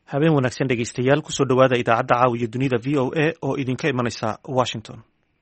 habeen wanaagsan dhegaystayaal kusoo dhowaada idaacadda caawiya dunida v o a oo idinka imanaysa washington.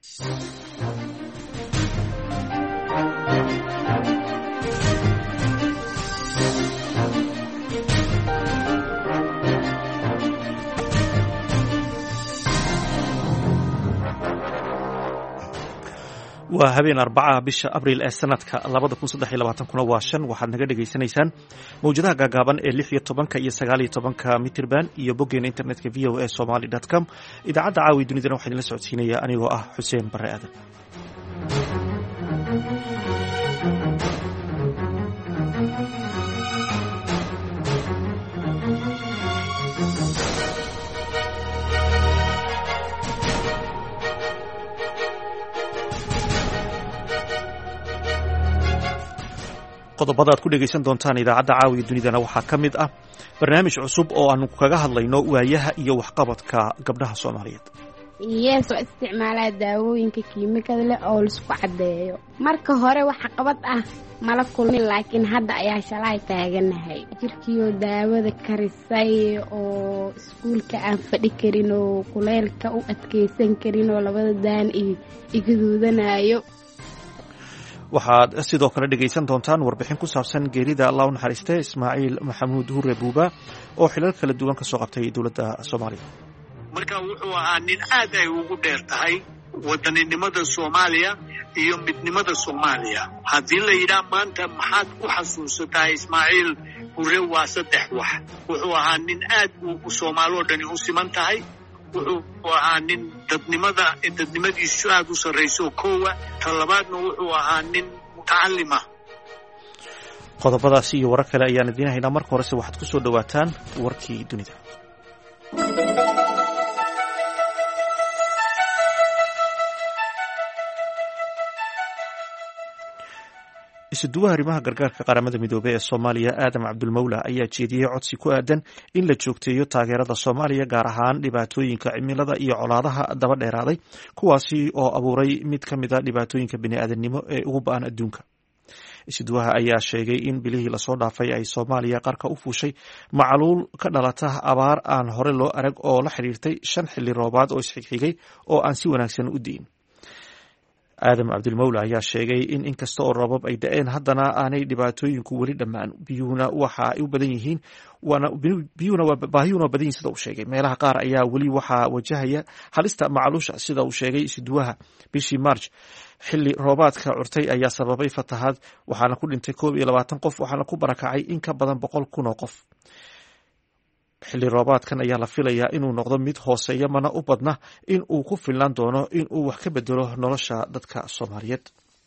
waa habeen arbaca bisha abriil ee sanadka 2023 waa 5 waxaad naga dhegaysanaysaan mawjadaha gaagaaban ee 16 iyo 19 mitirban iyo boggeena internetka voasomali.com. idaacadda caawi dunidana waxaa idinla socodsiinaya anigoo ah xuseen bare aadan. qodobada aad ku dhegaysan doontaan idaacadda caawiya dunidana waxaa ka mid ah barnaamij cusub oo aanu kaga hadlayno waayaha iyo waxqabadka gabdhaha Soomaaliyeed. soo isticmaalaa daawooyinka kiimikada leh oo la isku cadeeyo. marka hore waxa qabad ah mala kulmin laakiin hadda ayaa shalay taaganahay. jirkiyo daawada karisay oo iskuulka aan fadhi karin oo kuleelka u adkeysan karin oo labada daan igaduudanayo. waxaad sidoo kale dhegaysan doontaan warbixin ku saabsan geerida Allah u naxariistay Ismaaciil Maxamuud Hure Buuba oo xilal kala duwan ka soo qabtay dowladda Soomaaliya. marka wuxuu ahaa nin aad ay ugu dheer tahay wadaninimada Soomaaliya iyo midnimada Soomaaliya. haddii la yidhaa maanta maxaad ku xasuusataa Ismaaciil Hure waa 3 wax. wuxuu ahaa nin aad u Soomaali oo dhan u siman tahay. wuxuu ahaa nin dadnimadiisu aad u sarreyso koowa. talabaadna wuxuu ahaa nin mutacallim ah. qodobadaasi iyo warar kale ayaan idiin haynaa. marka horese waxaad ku soo dhowaataan warkii dunida. isuduwaha arrimaha gargaarka qaramada midoobey ee Soomaaliya Aadam Cabdulmawla ayaa jeediyey codsi ku aadan in la joogteeyo taageerada Soomaaliya gaar ahaan dhibaatooyinka cimilada iyo colaadaha daba dheeraaday kuwaasi oo abuuray mid ka mid ah dhibaatooyinka bini'aadanimo ee ugu ba'an adduunka. isuduwaha ayaa sheegay in bilihii lasoo dhaafay ay Soomaaliya qarka u fuushay macaluul ka dhalata abaar aan hore loo arag oo la xiriirtay 5 xilli roobaad oo isxigxigay oo aan si wanaagsan u diin. Aadam Cabdulmawla ayaa sheegay in inkasta oo roobab ay da'een haddana aanay dhibaatooyinku weli dhammaan. biyuhuna waxa ay u badan yihiin baahiyuna badan yihiin sida uu sheegay. meelaha qaar ayaa weli waxaa wajahaya halista macaluusha sida uu sheegay isuduwaha. bishii March xilli roobaadka curtay ayaa sababay fatahaad waxaana ku dhintay 21 qof waxaana ku barakacay in ka badan 100,000 oo qof. xilli roobaadkan ayaa la filayaa inuu noqdo mid hooseeya mana u badna in uu ku filnaan doono in uu wax ka bedelo nolosha dadka Soomaaliyeed.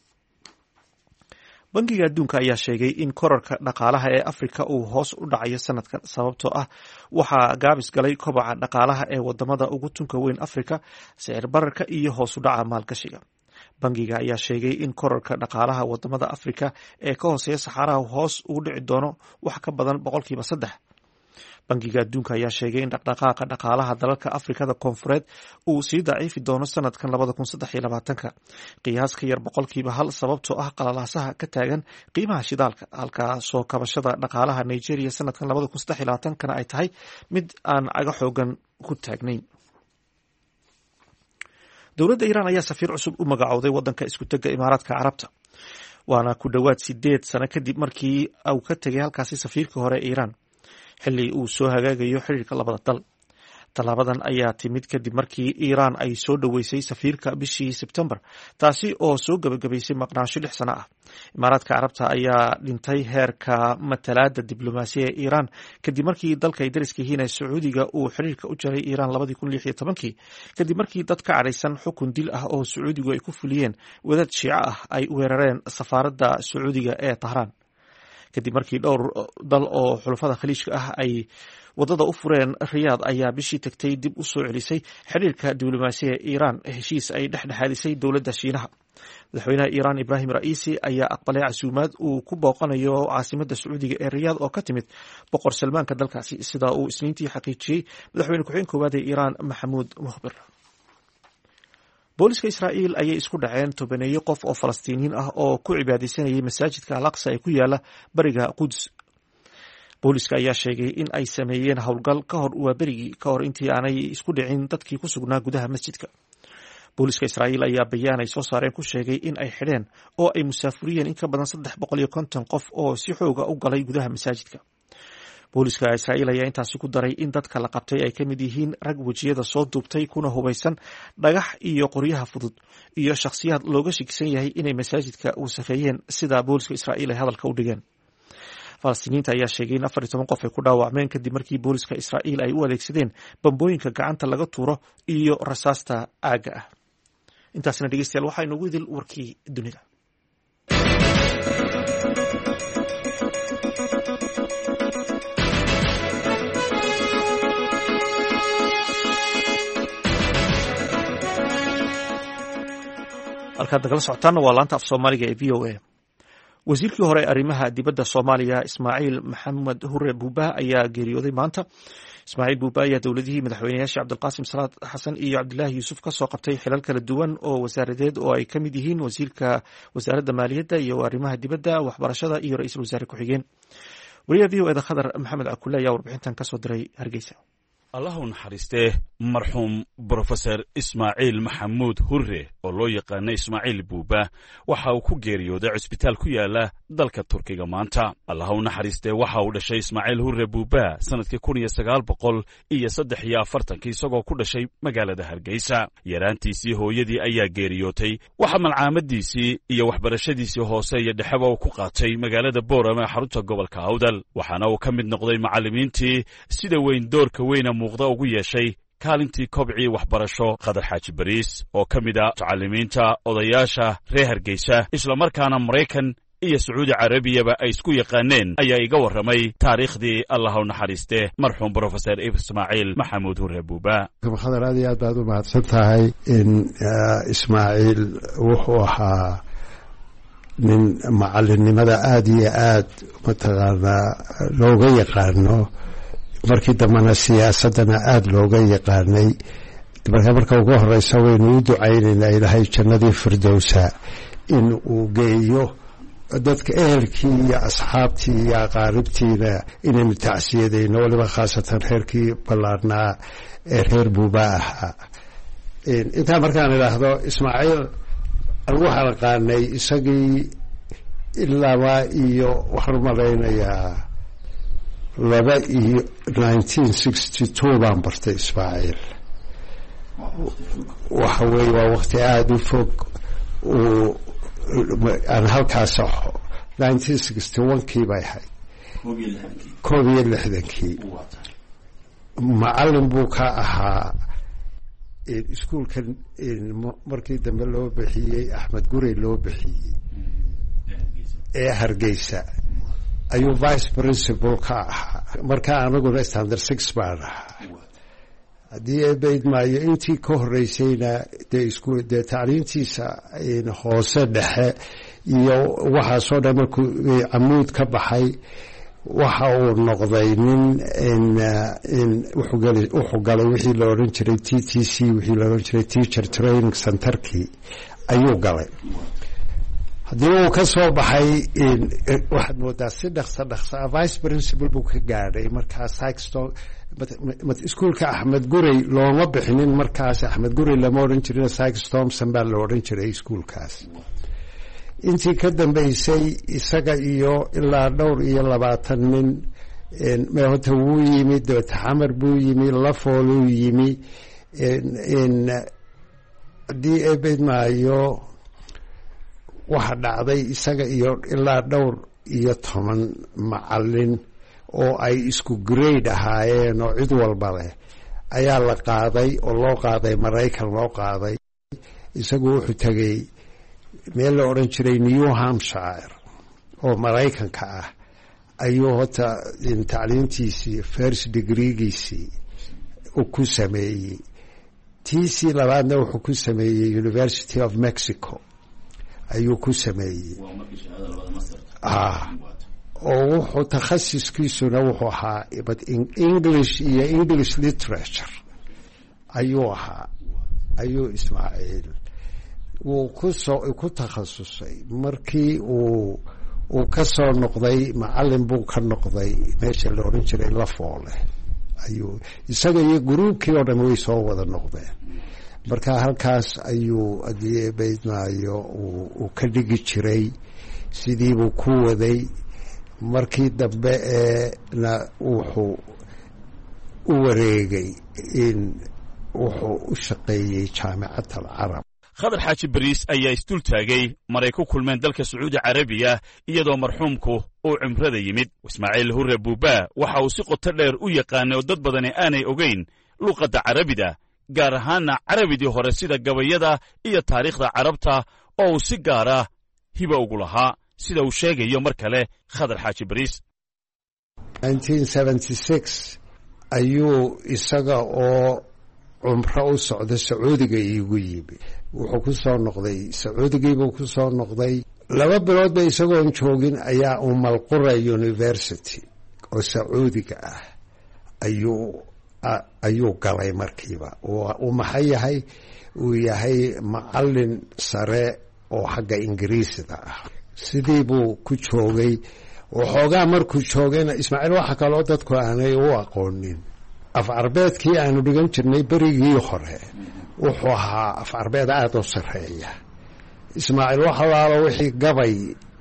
bangiga adduunka ayaa sheegay in korarka dhaqaalaha ee Afrika uu hoos u dhacayo sanadkan sababtoo ah waxaa gaabis galay kobaca dhaqaalaha ee wadamada ugu tunka weyn Afrika, sicir bararka iyo hoos u dhaca maalgashiga. bangiga ayaa sheegay in korarka dhaqaalaha wadamada Afrika ee ka hooseeya saxaraha hoos ugu dhici doono wax ka badan 3%. bangiga adduunka ayaa sheegay in dhaqdhaqaaqa dhaqaalaha dalalka Afrikada Koonfureed uu sii daciifi doono sanadkan 2023 qiyaas ka yar 1% sababtoo ah qalalaasaha ka taagan qiimaha shidaalka halka soo kabashada dhaqaalaha Nigeria sanadkan 2023 kana ay tahay mid aan caga xoogan ku taagnayn. dowladda Iiraan ayaa safiir cusub u magacowday wadanka isku taga Imaaraadka Carabta waana ku dhawaad 8 sano kadib markii uu ka tagay halkaasi safiirkii hore ee Iiraan xilli uu soo hagaagayo xiriirka labada dal. talaabadan ayaa timid kadib markii Iiraan ay soo dhaweysay safiirka bishii Sebtembar taasi oo soo gabagabaysay maqnaansho 6 sano ah. Imaaraadka Carabta ayaa dhintay heerka matalaadda diblomaasiga ee Iiraan kadib markii dalka ay dariska yihiin Sacuudiga uu xiriirka u jaray Iiraan 2016 kadib markii dad ka cadhaysan xukun dil ah oo Sacuudigu ay ku fuliyeen wadaad Shiico ah ay weerareen safaaradda Sacuudiga ee Tahraan. kadib markii dhowr dal oo xulafada khaliijka ah ay wadada u fureen Riyaad ayaa bishii tagtay dib u soo celisay xiriirka diblomaasiga ee Iiraan heshiis ay dhexdhexaadisay dowladda Shiinaha. madaxweynaha Iiraan Ibrahim Raisi ayaa aqbalay casuumaad uu ku booqanayo caasimadda Sacuudiga ee Riyaad oo ka timid boqor Salmaanka dalkaasi sida uu Isniintii xaqiijiyay madaxweyne ku-xigeenka koowaad ee Iiraan Maxamuud Mukhbir. booliska Israa'iil ayay isku dhaceen 10 qof oo Falastiiniyiin ah oo ku cibaadeysanayay masaajidka Al-Aqsa ee ku yaala bariga Quds. booliska ayaa sheegay in ay sameeyeen howlgal ka hor waaberigii ka hor intii aanay isku dhicin dadkii ku sugnaa gudaha masjidka. booliska Israa'iil ayaa bayaan ay soo saareen ku sheegay in ay xidheen oo ay musaafuriyeen in ka badan 350 qof oo si xooga u galay gudaha masaajidka. booliska Israa'iil ayaa intaasi ku daray in dadka la qabtay ay ka mid yihiin rag wejiyada soo duubtay kuna hubaysan dhagax iyo qoryaha fudud iyo shakhsiyaad looga shakisan yahay inay masaajidka wasakheeyeen sida booliska Israa'iil ay hadalka u dhigeen. Falastiiniinta ayaa sheegay in 14 qof ay ku dhaawacmeen kadib markii booliska Israa'iil ay u adeegsadeen bambooyinka gacanta laga tuuro iyo rasaasta aaga ah. intaasna dhegeystayaal waxaa inoogu idil warkii dunida. halkaad nagala socotaana waa laanta af soomaaliga ee VOA. wasiirkii hore arrimaha dibadda Soomaaliya Ismaaciil Maxamed Hure Buuba ayaa geeriyooday maanta. Ismaaciil Buuba ayaa dowladihii madaxweynayaasha Cabdilqaasim Salaad Xasan iyo Cabdilaahi Yuusuf ka soo qabtay xilal kala duwan oo wasaaradeed oo ay ka mid yihiin wasiirka wasaaradda maaliyadda iyo arrimaha dibadda, waxbarashada iyo ra'iisul wasaare ku-xigeen. wariyaha VOA Khadar Maxamed Cakulle ayaa warbixintan ka soo diray Hargeysa. allah u naxariistee marxuum brofesor Ismaaciil Maxamuud Hure oo loo yaqaana Ismaaciil Buuba waxa uu ku geeriyooday cusbitaal ku yaala dalka Turkiga maanta. allah u naxariistee waxa uu dhashay Ismaaciil Hure Buuba sanadkii 1943 isagoo ku dhashay magaalada Hargeysa. yaraantiisii hooyadii ayaa geeriyootay. waxa malcaamadiisii iyo waxbarashadiisii hoose iyo dhexeba uu ku qaatay magaalada Boorama ee xarunta gobolka Awdal, waxaana uu ka mid noqday macallimiintii sida weyn doorka weyna muuqda ugu yeeshay kaalintii kobcii waxbarasho Khadar Xaaji Bariis oo ka mid ah macallimiinta odayaasha reer Hargeysa isla markaana Mareykan iyo Sacuudi Carabiyaba ay isku yaqaaneen ayaa iga warramay taariikhdii allah u naxariistee marxuum brofesor Ismaaciil Maxamuud Hure Buuba. Khadar aad iyo aad baad u mahadsan tahay. in Ismaaciil wuxuu ahaa nin macallinimada aad iyo aad mataqaanaa looga yaqaano, markii dambena siyaasadana aad looga yaqaanay. marka ugu horeysa waynu u ducaynaynaa ilaahay jannadii firdowsa in uu geeyo dadka ehelkii iyo asxaabtii iyo aqaaribtiina inaynu tacsiyadayno, waliba khaasatan reerkii ballaarnaa ee reer Buuba ahaa. intaa markaan idhaahdo Ismaaciil waxaan aqaanay isagii ilaaba iyo waxaan u malaynayaa 1962 baan bartay Ismaaciil. waxa weeye waa waqti aada u fog. aan halkaas 1961kii bay ahayd, 61kii. macallin buu ka ahaa iskuulkan markii dambe loo bixiyey Axmed Gurey loo bixiyey ee Hargeysa ayuu vice principal ka ahaa. markaa anaguna standard 6 baan ahaa. haddii eebayd maayo intii ka horeysayna dee tacliintiisa hoose dhexe iyo waxaasoo dhan markuu camuud ka baxay waxa uu noqday nin wuxuu galay wixii la odhan jiray TTC, wixii la odhan jiray teacher training centerkii ayuu galay. haddii uu ka soo baxay waxaad moodaa si dhaqso vice principal buu ka gaadhay. markaas iskuulka Axmed Gurey looma bixinin, markaas Axmed Gurey lama odhan jirin, Sykes Thompson baa la odhan jiray iskuulkaas. intii ka dambeysay isaga iyo ilaa dhowr iyo 20 nin meehota wuu yimi, dabeete xamar buu yimi, lafooluu yimi. haddii eebayd maayo waxa dhacday isaga iyo ilaa dhowr iyo 10 macallin oo ay isku grade ahaayeen oo cid walba leh ayaa la qaaday oo loo qaaday Mareykan loo qaaday. isagu wuxuu tagay meel la odhan jiray New Hampshire oo Mareykanka ah ayuu hota tacliintiisii first degreegiisii uu ku sameeyey. tiisii labaadna wuxuu ku sameeyey University of Mexico ayuu ku sameeyey. oo wuxuu takhasuskiisuna wuxuu ahaa English iyo English literature ayuu ahaa. ayuu Ismaaciil wuu ku takhasusay markii uu uu ka soo noqday macallin buu ka noqday meesha la odhan jiray Lafoole ayuu isaga iyo gruubkii oo dhan way soo wada noqdeen marka halkaas ayuu adii baydnaayo uu ka dhigi jiray sidii buu ku waday markii dambe na wuxuu u wareegay in wuxuu u shaqeeyey jaamacadda Carab. Khadar Xaaji Bariis ayaa isdul taagay maray ku kulmeen dalka Sacuudi Carabiya iyadoo marxuumku uu cimrada yimid. Ismaaciil Hurre Buuba waxa uu si qoto dheer u yaqaanay oo dad badani aanay ogeyn luqadda Carabida, gaar ahaanna Carabidii hore sida gabayada iyo taariikhda Carabta oo uu si gaara hiba ugu lahaa, sida uu sheegayo mar kale Khadar Xaaji Bariis. 1976 ayuu isaga oo cumro u socda Sacuudiga iigu yimi. Wuxuu ku soo noqday Sacuudigiibuu ku soo noqday 2 bilood bay isagoon joogin ayaa Umm Qura University oo Sacuudiga ah ayuu galay markiiba. Uu maxay yahay? Uu yahay macallin sare oo xagga Ingiriisida ah. Sidii buu ku joogay waxoogaa markuu joogayna Ismaaciil waxa kale oo dadku aanay u aqoonin af arbeedkii aanu dhigan jirnay berigii hore wuxuu ahaa af arbeed aad u sareeya. Ismaaciil waxa laalo wixii gabay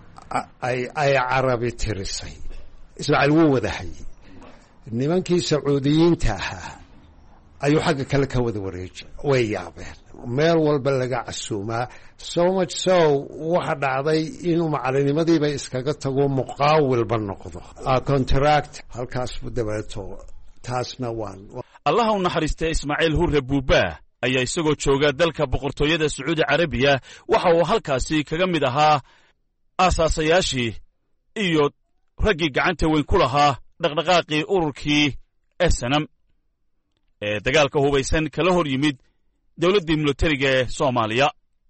ay Carabi tirisay Ismaaciil wuu wada hayay. Nimankii Sacuudiyiinta ahaa ayuu xagga kale ka wada wareejay, way yaabeen, meel walba laga casuumaa. So much so waxa dhacday inuu macallinimadiiba iskaga tago muqaawilba noqdo, contract halkaas dabato. taasna waan Allah u naxariistay Ismaaciil Hurre Buuba ayaa isagoo jooga dalka boqortooyada Sacuudi Carabiya waxa uu halkaasi kaga mid ahaa asaasayaashii iyo raggii gacanta weyn ku lahaa dhaqdhaqaaqii ururkii SNM ee dagaalka hubaysan kala hor yimid dawladdii militariga ee Soomaaliya.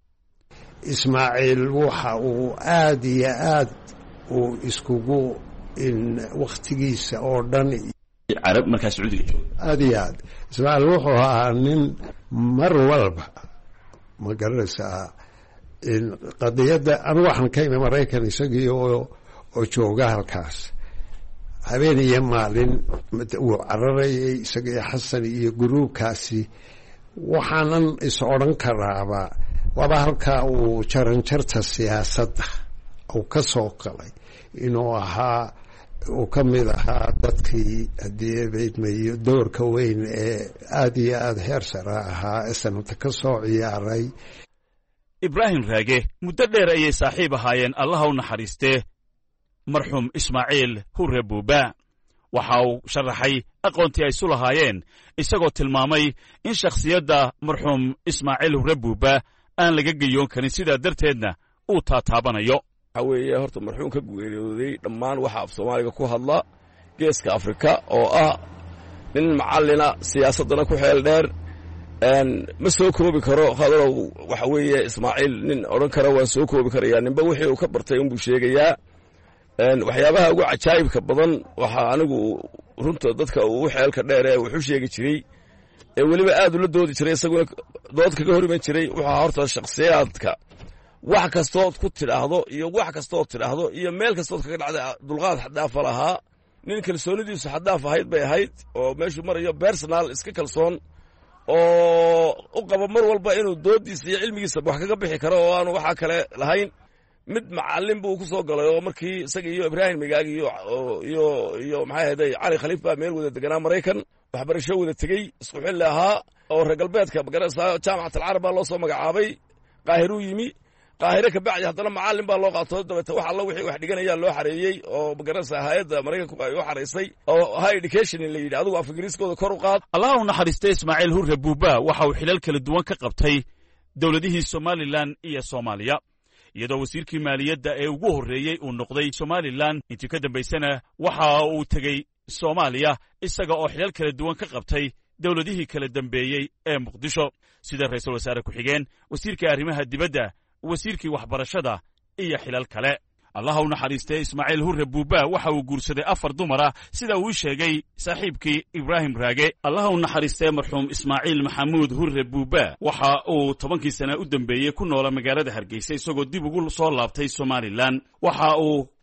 Ismaaciil waxa uu aad iyo aad uu iskugu in waqtigiisa oo dhan Carab markaa Sacuudiga jooga aad iyo aad. Ismaaciil wuxuu ahaa nin mar walba ma garanaysaa in qadiyadda anigu waxaan ka imi Maraykan isagii oo jooga halkaas habeen iyo maalin uu cararayay isagii Xasan iyo gruubkaasi. waxaanan is odhan karaaba waaba halkaa uu jaranjarta siyaasadda uu ka soo galay inuu ahaa uu ka mid ahaa dadkii haddii baydmayo doorka weyn ee aad iyo aad heer sare ahaa sanadka ka soo ciyaaray. Ibraahim Raage muddo dheer ayay saaxiib ahaayeen, Allah u naxariistee marxuum Ismaaciil Hurre Buuba. waxa uu sharaxay aqoontii ay isu lahaayeen isagoo tilmaamay in shakhsiyadda marxuum Ismaaciil Hurre Buuba aan laga gayoon karin, sidaa darteedna uu taataabanayo. waxa weeye horta marxuumka geeriyooday dhammaan waxa af Soomaaliga ku hadla geeska Afrika oo ah nin macallina siyaasadana ku xeel dheer ma soo koobi karo. Khadarow waxa weeye Ismaaciil nin odhan kara waan soo koobi karayaa, ninba wixii uu ka bartay unbuu sheegayaa. waxyaabaha ugu cajaa'ibka badan waxa anigu runta dadka uu xeelka dheer ee wuxuu sheegi jiray ee weliba aad ula doodi jiray, isaguna dood kaga hor iman jiray. wuxuu horta shakhsiyaadka wax kastood ku tidhaahdo iyo wax kastood tidhaahdo iyo meel kastood kaga dhacday dulqaad xadaafa lahaa. nin kalsoonidiisu xadaaf ahayd bay ahayd oo meeshuu marayo personal iska kalsoon oo u qaba mar walba inuu doodiisa iyo cilmigiisa wax kaga bixi karo oo aanu waxa kale lahayn. mid macallin buu ku soo galay oo markii isaga iyo Ibraahim Migaag iyo maxay ahayd Cali Khaliif baa meel wada deganaa Maraykan, waxbarasho wada tegey, isku xilli ahaa oo reer galbeedka magarasa jaamacad al-Carab baa loo soo magacaabay. Qaahiro yimi, Qaahiro ka bacdi haddana macallin baa loo qaato, dabata wax alla wixii wax dhiganaya loo xareeyay oo magarasa hay'adda Maraykanku ay u xareysay oo high education la yidhi adigu af Ingiriiskooda kor u qaad. Allah u naxariistay Ismaaciil Hurre Buuba waxa uu xilal kala duwan ka qabtay dawladihii Somaliland iyo Soomaaliya, iyadoo wasiirkii maaliyadda ee ugu horreeyey uu noqday Somaliland. intii ka dambaysana waxa uu tegey Soomaaliya isaga oo xilal kala duwan ka qabtay dawladihii kala dambeeyey ee Muqdisho, sida ra'iisul wasaare ku-xigeen, wasiirkii arrimaha dibadda, wasiirkii waxbarashada iyo xilal kale. Allah u naxariistay Ismaaciil Hurre Buuba waxa uu guursaday 4 dumar ah, sida uu sheegay saaxiibkii Ibraahim Raage. Allah u naxariistay marxuum Ismaaciil Maxamuud Hurre Buuba waxa uu 10kii sano u dambeeyey ku noolaa magaalada Hargeysa isagoo dib ugu soo laabtay Somaliland. waxa uu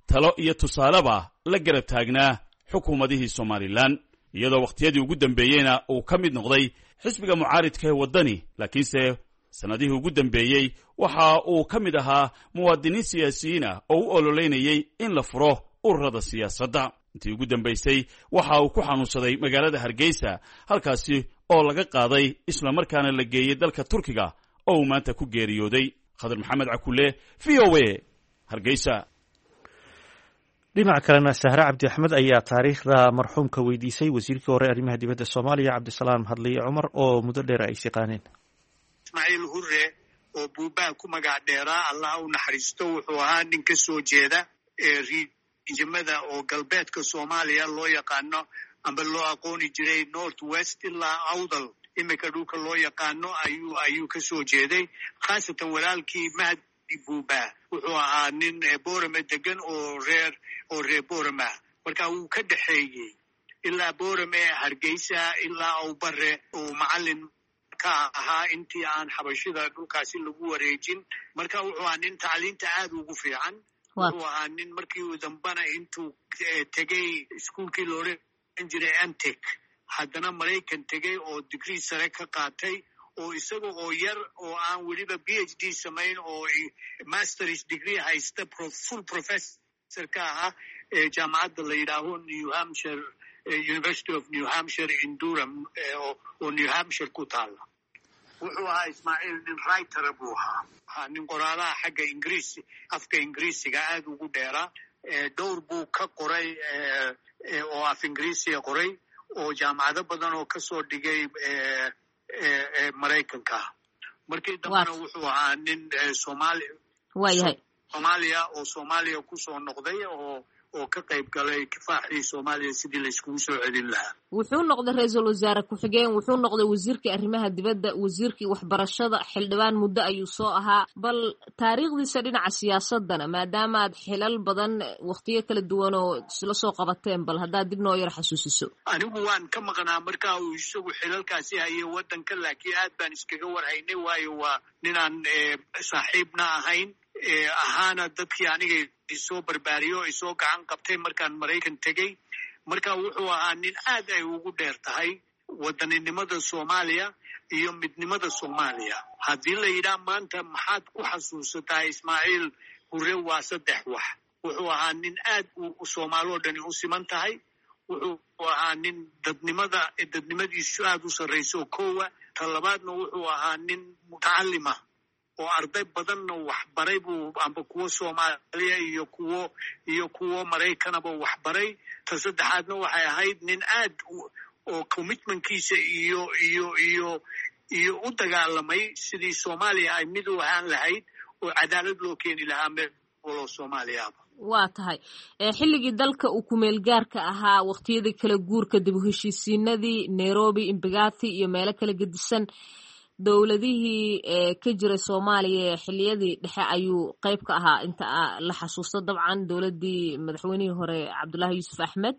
talo iyo tusaaleba la garab taagnaa xukuumadihii somalilan iyadoo wakhtiyadii ugu dambeeyeyna uu ka mid noqday xisbiga mucaaridka ee waddani laakiinse sannadihii ugu dambeeyey waxa uu ka mid ahaa muwaadiniin siyaasiyiina oo u ololeynayay in la furo ururada siyaasadda intii ugu dambaysay waxa uu ku xanuunsaday magaalada hargeysa halkaasi oo laga qaaday islamarkaana la geeyey dalka turkiga oo uu maanta ku geeriyooday khadar maxamed cakulle v o a hargeysa. dhinaca kalena sahre cabdi axmed ayaa taariikhda marxuumka weydiisay wasiirkii hore arrimaha dibadda soomaaliya cabdisalaam hadliye cumar oo muddo dheer ay siqaaneen. ismaaciil hurre oo buubaa ku magac dheeraa allah u naxariisto wuxuu ahaa nin ka soo jeeda riijimada oo galbeedka soomaaliya loo yaqaano amba loo aqooni jiray north west ilaa awdal imika dhulka loo yaqaano ayuu ka soo jeeday khaasatan walaalkii mahdi buubaa wuxuu ahaa nin boorame degan oo reer boorama marka wuu ka dhexeeyey ilaa boorame hargeysa ilaa awbare oo macallin ka ahaa intii aan xabashida dhulkaasi lagu wareejin marka wuxuu ahaa nin tacliinta aad ugu fiican wuxuu ahaa nin markii uu dambana intuu tegey iskuolkii looran jiray antek haddana maraykan tegey oo digrii sare ka qaatay oo isaga oo yar oo aan weliba PhD samayn oo masters degree haysta full professor ka ahaa jaamacadda la yidhaaho New Hampshire University of New Hampshire in Durham oo New Hampshire ku taala wuxuu ahaa ismaaciil nin writer buu ahaa nin qoraalaha xagga afka ingiriisiga aad ugu dheeraa dhowr buu ka qoray oo af ingiriisiga qoray oo jaamacado badan oo kasoo dhigay maraykanka markii dambena wuxuu ahaa nin Soomaaliya kusoo noqday oo ka qayb galay kifaaxii Soomaaliya sidii la iskugu soo celin lahaa wuxuu noqday ra'iisul wasaare ku-xigeen wuxuu noqday wasiirkii arrimaha dibadda wasiirkii waxbarashada xildhibaan muddo ayuu soo ahaa bal taariikhdiisa dhinaca siyaasadana maadaama aad xilal badan waqtiyo kala duwan oo isla soo qabateen bal haddaad dib noo yar xasuusiso. anigu waan ka maqnaa markaa uu isagu xilalkaasi hayay waddanka laakiin aad baan iskaga warhaynay waayo waa ninaan saaxiibna ahayn ahaana dadkii aniga isoo barbaariyo isoo gacan qabtay markaan maraykan tegey marka wuxuu ahaa nin aad ay ugu dheer tahay wadaninimada Soomaaliya iyo midnimada Soomaaliya haddii la yidhaah maanta maxaad ku xasuusataa ismaaciil hurre waa saddex wax wuxuu ahaa nin aad u Soomaali oo dhani u siman tahay wuxuu ahaa nin dadnimadiisu aad u sarrayso koowa ta labaadna wuxuu ahaa nin mutacallima oo arday badanna wax baray buu amba kuwo Soomaaliya iyo kuwo Maraykanaba wax baray ta saddexaadna waxay ahayd nin aad oo commitmentkiisa iyo u dagaalamay sidii Soomaaliya ay mid u ahaan lahayd oo cadaalad loo keeni lahaa meel waloo Soomaaliyaaba. waa tahay xilligii dalka uu kumeel gaarka ahaa waqtiyadii kala guurka dib u heshiisiinadii Nairobi Imbagathi iyo meelo kala gedisan dowladihii ka jiray Soomaaliya xilliyadii dhexe ayuu qayb ka ahaa inta la xasuusto dabcan dowladii madaxweynihii hore Cabdullaahi Yuusuf Axmed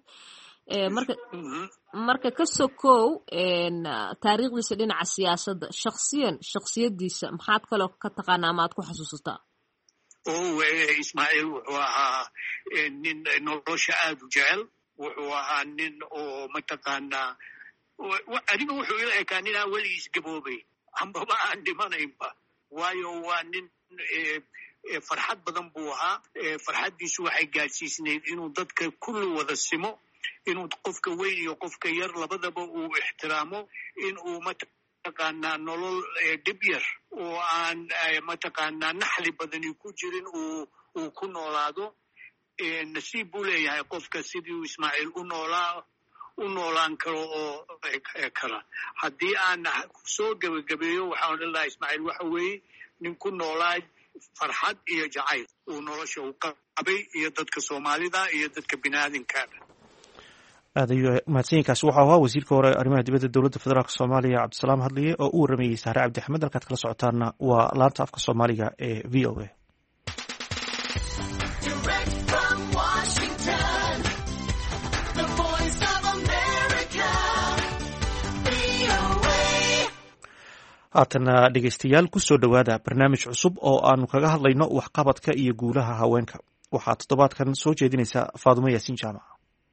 marka ka sokow taariikhdiisa dhinaca siyaasadda shakhsiyadiisa maxaad kaloo ka taqaanaa ama aad ku xasuusataa? ismaaciil wuxuu ahaa nin nolosha aad u jecel wuxuu ahaa nin oo mataqaanaa adiga wuxuu ila ekaa nin aan weligiis gaboobay ambaba aan dhimanaynba waayo waa nin farxad badan buu ahaa farxaddiisu waxay gaadhsiisnayd inuu dadka kulli wada simo inuu qofka weyn iyo qofka yar labadaba uu ixtiraamo inuu mataqaanaa nolol dhib yar oo aan mataqaanaa naxli badani ku jirin uu ku noolaado nasiib buu leeyahay qofka sidii uu ismaaciil u noolaan karo oo kala haddii aan soo gebagabeeyo waxaan odhan lahaa ismaaciil waxa weeye nin ku noolaa farxad iyo jacayl uu nolosha u qabay iyo dadka Soomaalida iyo dadka bini'aadinkaada. aad ayuu mahadsanyiinkaasi waxau ahaa wasiirka hore arrimaha dibadda dowladda federaalk Soomaaliya cabdisalaam hadliye oo u waramayey sahre cabdi axmed halkaad kala socotaana waa laanta afka Soomaaliga ee v o a. haatana dhegeystayaal ku soo dhowaada barnaamij cusub oo aanu kaga hadlayno waxqabadka iyo guulaha haweenka waxaa toddobaadkan soo jeedinaysa faadumo yaasiin jaamac.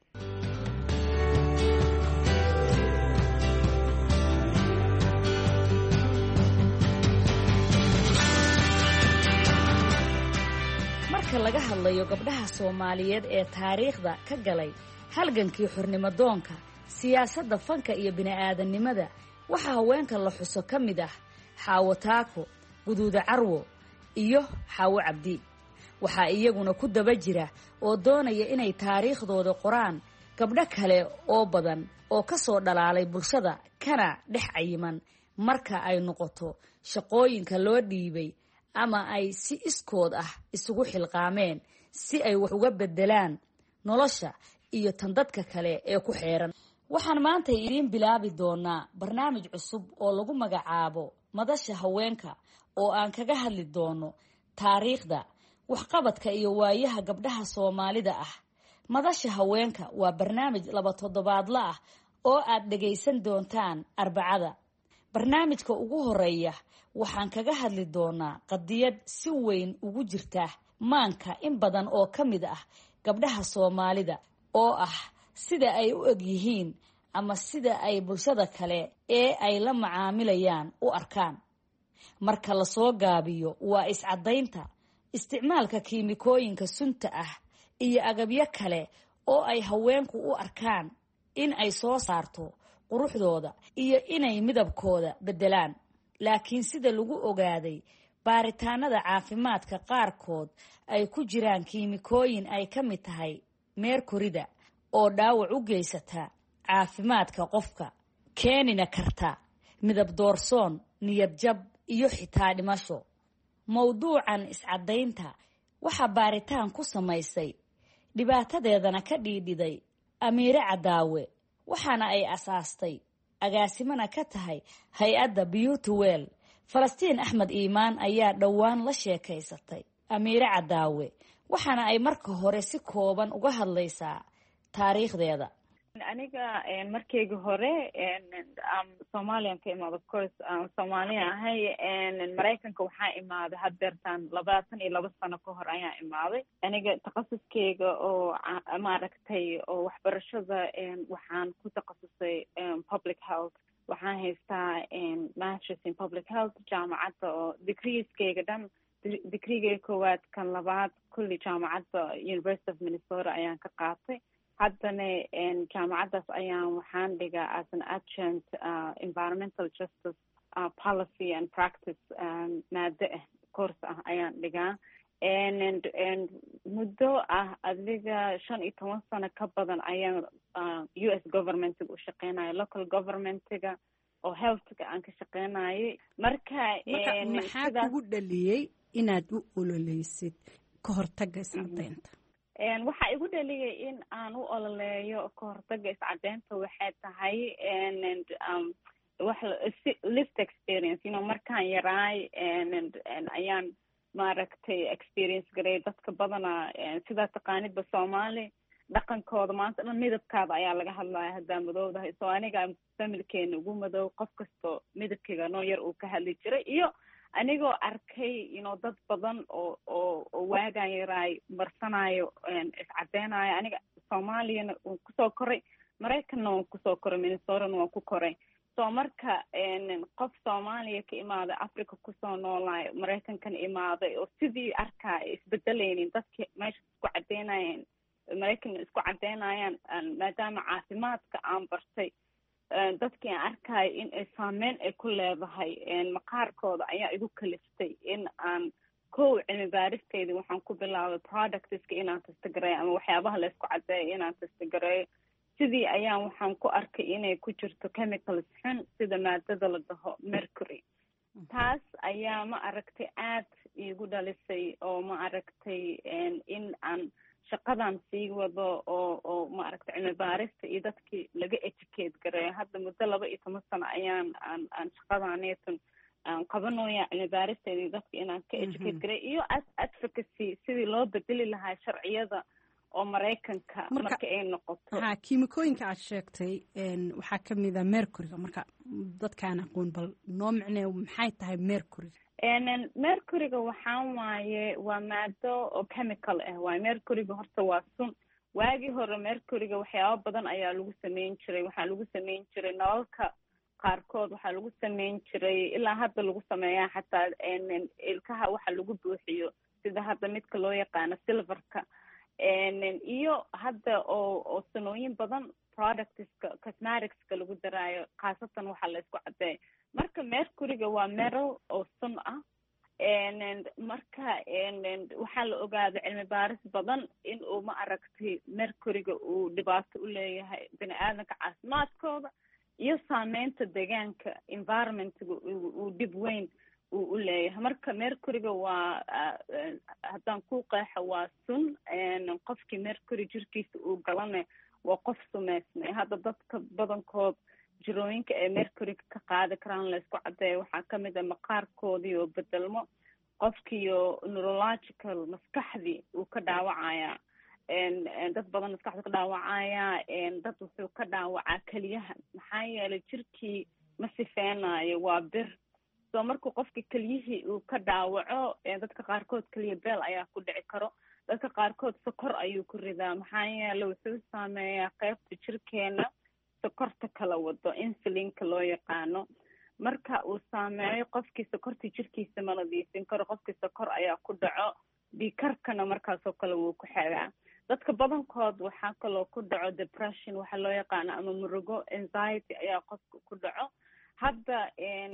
marka laga hadlayo gabdhaha Soomaaliyeed ee taariikhda ka galay halgankii xornimo doonka, siyaasadda, fanka iyo bini'aadanimada, waxaa haweenka la xuso ka mid ah Xaawo Taako, Guduuda Carwo iyo Xaawo Cabdi. waxaa iyaguna ku daba jira oo doonaya inay taariikhdooda qoraan gabdho kale oo badan oo ka soo dhalaalay bulshada kana dhex cayiman marka ay noqoto shaqooyinka loo dhiibay ama ay si iskood ah isugu xilqaameen si ay wax uga bedelaan nolosha iyo tan dadka kale ee ku xeeran. waxaan maanta idiin bilaabi doonaa barnaamij cusub oo lagu magacaabo Madasha Haweenka oo aan kaga hadli doono taariikhda, waxqabadka iyo waayaha gabdhaha Soomaalida ah. Madasha Haweenka waa barnaamij 2 toddobaadle ah oo aad dhagaysan doontaan Arbacada. barnaamijka ugu horeeya waxaan kaga hadli doonaa qadiyad si weyn ugu jirta maanka in badan oo ka mid ah gabdhaha Soomaalida, oo ah sida ay u eg yihiin ama sida ay bulshada kale ee ay la macaamilayaan u arkaan. marka la soo gaabiyo waa iscadaynta, isticmaalka kiimikooyinka sunta ah iyo agabyo kale oo ay haweenku u arkaan in ay soo saarto quruxdooda iyo inay midabkooda bedelaan. laakiin sida lagu ogaaday baaritaanada caafimaadka qaarkood ay ku jiraan kiimikooyin ay ka mid tahay meerkurida oo dhaawac u geysata caafimaadka qofka, keenina karta midab doorsoon, niyad jab iyo xitaa dhimasho. mawduucan iscadaynta waxaa baaritaan ku samaysay, dhibaatadeedana ka dhiidhiday Amiire Cadaawe, waxaana ay asaastay agaasimana ka tahay hay-adda Beauty Well. Falastiin Axmed Iimaan ayaa dhowaan la sheekaysatay Amiire Cadaawe, waxaana ay marka hore si kooban uga hadlaysaa taariikhdeeda. aniga markayga hore Soomaaliyan ka imaado, of course Soomaaliya ahay. Mareykanka waxaa imaaday haddeertaan 22 sano ka hor ayaa imaaday. aniga takhasuskeyga oo maaragtay oo waxbarashada waxaan ku takhasusay public health. waxaan haystaa masters in public health jaamacadda, oo degreeskeyga dhan, degreegeyga koowaad kan labaad kulli jaamacadda University of Minnesota ayaan ka qaatay. haddana jaamacaddaas ayaan waxaan dhigaa as an adjunct environmental justice policy and practice maado course ayaan dhigaa. muddo adiga 15 sano ka badan ayaan US governmentiga u shaqeynaya, local governmentiga oo healthka aan ka shaqeynayay. marka maxaa kugu dhaliyey inaad u ololeysid ka hortagga iscadaynta? waxaa igu dhaliyay in aan u ololeeyo ka hortagga iscadaynta waxay tahay lived experience. markaan yaraay ayaan maaragtay experience garay dadka badana sidaa taqaanidba Soomaali dhaqankooda maanta dhan midabkaada ayaa laga hadlaya haddaa madowdahay. so aniga familkeena ugu madow, qof kasto midabkeyga noo yar uu ka hadli jiray, iyo anigoo arkay dad badan oo waagaan yaraay marsanayo iscadeynayo. aniga Soomaaliyana waan kusoo koray, Mareykanna waan kusoo koray, Minnesotana waan ku koray. so marka qof Soomaaliya ka imaaday, Africa kusoo noolaayo, Mareykankana imaaday, oo sidii arkaa isbedelaynin dadka meesha isku cadeynayeen, Mareykanna isku cadeynayaan, maadaama caafimaadka aan bartay dadkii aan arkayo in ay saameyn ay ku leedahay maqaarkooda ayaa igu kaliftay in aan cilmi baaristeydii waxaan ku bilaabay productska inaan testagareeyo ama waxyaabaha laysku cadeeyo inaan testagareeyo. sidii ayaan waxaan ku arkay inay ku jirto chemicals xun sida maadada la dhaho mercury. taas ayaa ma aragtay aad iigu dhalisay oo ma aragtay in aan shaqadan sii wado oo maaragtay cilmi baarista iyo dadkii laga educate gareeyo. hadda muddo 12 sano ayaan aan shaqadaneetan aan qabanooya, cilmi baaristeeda iyo dadka inaan ka educate gareeyo iyo advocacy sidii loo bedeli lahaa sharciyada oo Mareykanka marka ay noqoto. kiimikooyinka aad sheegtay waxaa ka mid ah mercuryga. marka dadkaan aqoon bal noo macnee maxay tahay mercuryga? mercuryga waxaan waaye waa maado oo chemical ah waaye. mercuryga horta waa sun. waagii hore mercuryga waxyaaba badan ayaa lagu sameyn jiray. waxaa lagu sameyn jiray nalalka qaarkood, waxaa lagu sameyn jiray ilaa hadda lagu sameeyaa xataa ilkaha waxa lagu buuxiyo sida hadda midka loo yaqaano silverka, iyo hadda oo sanooyin badan productska cosmeticska lagu daraayo, khaasatan waxaa la isku cadeeya. marka mercuryga waa metal oo sun ah. marka waxaa la ogaaday cilmi baaris badan in uu ma aragtay mercuryga uu dhibaato u leeyahay bini aadamka caafimaadkooda iyo saameynta deegaanka environmentga uu dhib weyn uu u leeyahay. marka mercuryga waa haddaan ku qeexo waa sun. qofkii mercury jirkiisa uu galana waa qof sumeysmay. hadda dadka badankood jirooyinka ee mercuryga ka qaadi karaan laysku cadeeyo waxaa kamid a maqaarkoodii oo bedelmo, qofkiiyo neurological maskaxdii uu ka dhaawacaya. dad badan maskaxdu ka dhaawacaya. dad wuxuu ka dhaawacaa keliyaha, maxaa yeelay jirkii ma sifeynayo, waa bir. so markuu qofkii keliyihii uu ka dhaawaco, dadka qaarkood keliya beel ayaa ku dhici karo, dadka qaarkood sokor ayuu ku ridaa, maxaa yeelay wuxuu saameeyaa qeybta jirkeena sokorta kala wado, insulinka loo yaqaano. marka uu saameeyo qofkii sokortii jirkiisa ma nadiifin karo, qofkii sokor ayaa ku dhaco. dhiikarkana markaasoo kale wuu ku xegaa. dadka badankood waxaa kaloo ku dhaco depression waxa loo yaqaano, ama murugo, anxiety ayaa qofka ku dhaco. hadda